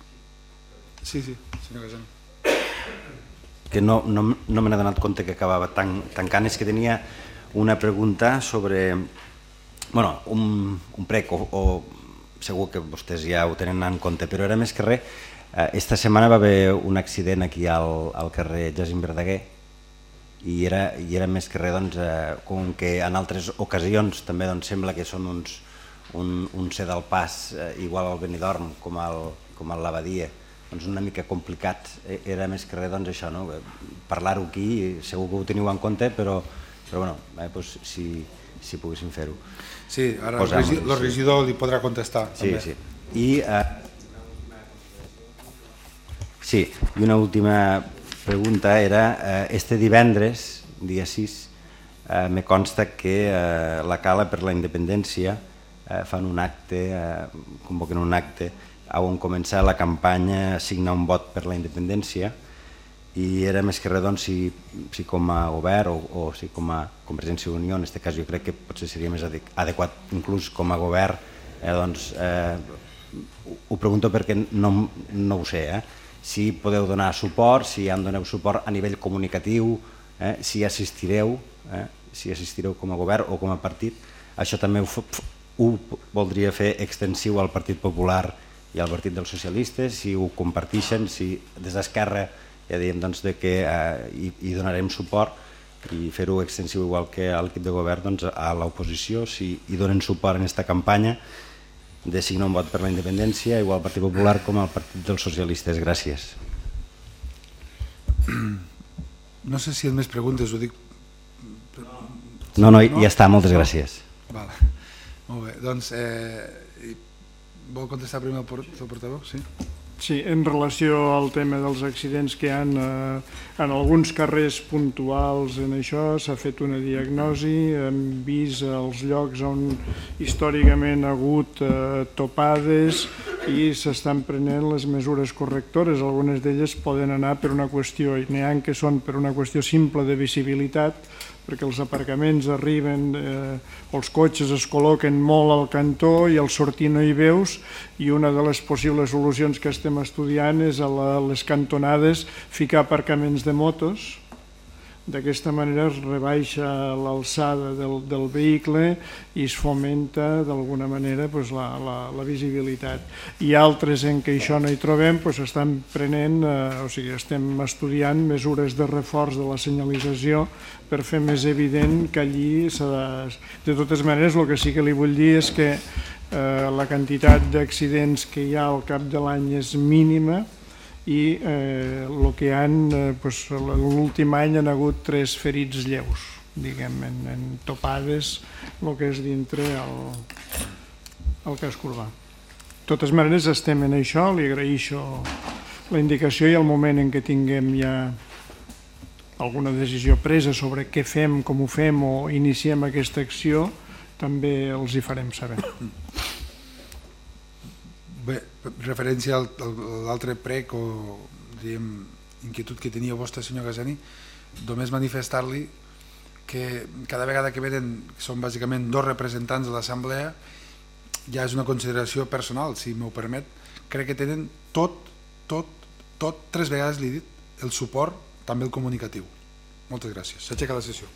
Sí, sí, senyor Gasani. Que no, no, no me n'he donat compte que acabava tan, tancant, és que tenia una pregunta sobre, bueno, un, un prec, o, o segur que vostès ja ho tenen en compte, però era més que res, eh, esta setmana va haver un accident aquí al, al carrer Jacint Verdaguer, i era, i era més que res, doncs, eh, com que en altres ocasions també doncs, sembla que són uns un, un ser del pas eh, igual al Benidorm com al, com al l'Abadia, doncs una mica complicat. Era més que res doncs, això, no? Parlar-ho aquí, segur que ho teniu en compte, però, però bueno, eh, doncs, si, si poguéssim fer-ho. Sí, ara el regidor, el regidor li podrà contestar. Sí, també. sí. I, eh, sí, i una última pregunta era, eh, este divendres, dia sis, eh, me consta que eh, la Cala per la Independència eh, fan un acte, eh, convoquen un acte on començar la campanya Signar un vot per la independència, i era més que res doncs, si, si com a govern o, o si com a Convergència i Unió, en aquest cas jo crec que potser seria més adequat inclús com a govern, eh, doncs, eh, ho pregunto perquè no, no ho sé, eh? Si podeu donar suport, si em doneu suport a nivell comunicatiu, eh, si assistireu, eh, si assistireu com a govern o com a partit. Això també ho, ho voldria fer extensiu al Partit Popular i al Partit dels Socialistes, si ho comparteixen, si des d'Esquerra ja diem doncs, de que eh, hi, hi donarem suport i fer-ho extensiu igual que a l'equip de govern doncs, a l'oposició, si hi donen suport en aquesta campanya de signar un vot per la independència, igual al Partit Popular com al Partit dels Socialistes. Gràcies. No sé si hi ha més preguntes, ho dic... No, no, ja està, moltes gràcies. Vale. Molt bé, doncs, eh, vol contestar primer el portaveu? Sí. Sí, en relació al tema dels accidents que hi ha eh, en alguns carrers puntuals en això, s'ha fet una diagnosi, hem vist els llocs on històricament ha hagut eh, topades i s'estan prenent les mesures correctores. Algunes d'elles poden anar per una qüestió, i n'hi ha que són per una qüestió simple de visibilitat, perquè els aparcaments arriben, eh, els cotxes es col·loquen molt al cantó i al sortir no hi veus, i una de les possibles solucions que estem estudiant és a la, les cantonades ficar aparcaments de motos. D'aquesta manera es rebaixa l'alçada del, del vehicle i es fomenta d'alguna manera pues, la, la, la visibilitat. I altres en què això no hi trobem pues, estan prenent, eh, o sigui, estem estudiant mesures de reforç de la senyalització per fer més evident que allí s'ha de... De totes maneres, el que sí que li vull dir és que eh, la quantitat d'accidents que hi ha al cap de l'any és mínima, i eh, el que han, eh, pues, l'últim any han hagut tres ferits lleus, diguem, en, en topades, el que és dintre el, el casc urbà. De totes maneres estem en això, li agraeixo la indicació i el moment en què tinguem ja alguna decisió presa sobre què fem, com ho fem o iniciem aquesta acció, també els hi farem saber. Bé, referència a l'altre prec o diguem, inquietud que tenia vostè, senyor Gasani, només manifestar-li que cada vegada que venen, que són bàsicament dos representants de l'assemblea, ja és una consideració personal, si m'ho permet, crec que tenen tot, tot, tot, tres vegades li he dit, el suport, també el comunicatiu. Moltes gràcies. S'aixeca la sessió.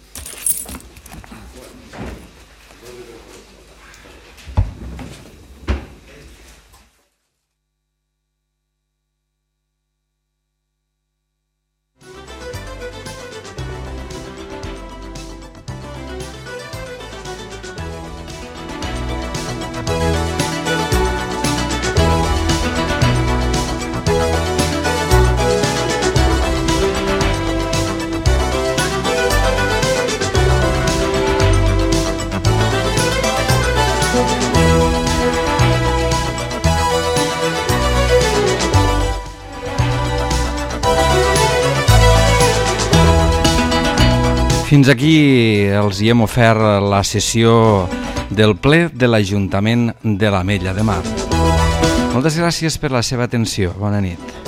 Fins aquí els hi hem ofert la sessió del ple de l'Ajuntament de l'Ametlla de Mar. Moltes gràcies per la seva atenció. Bona nit.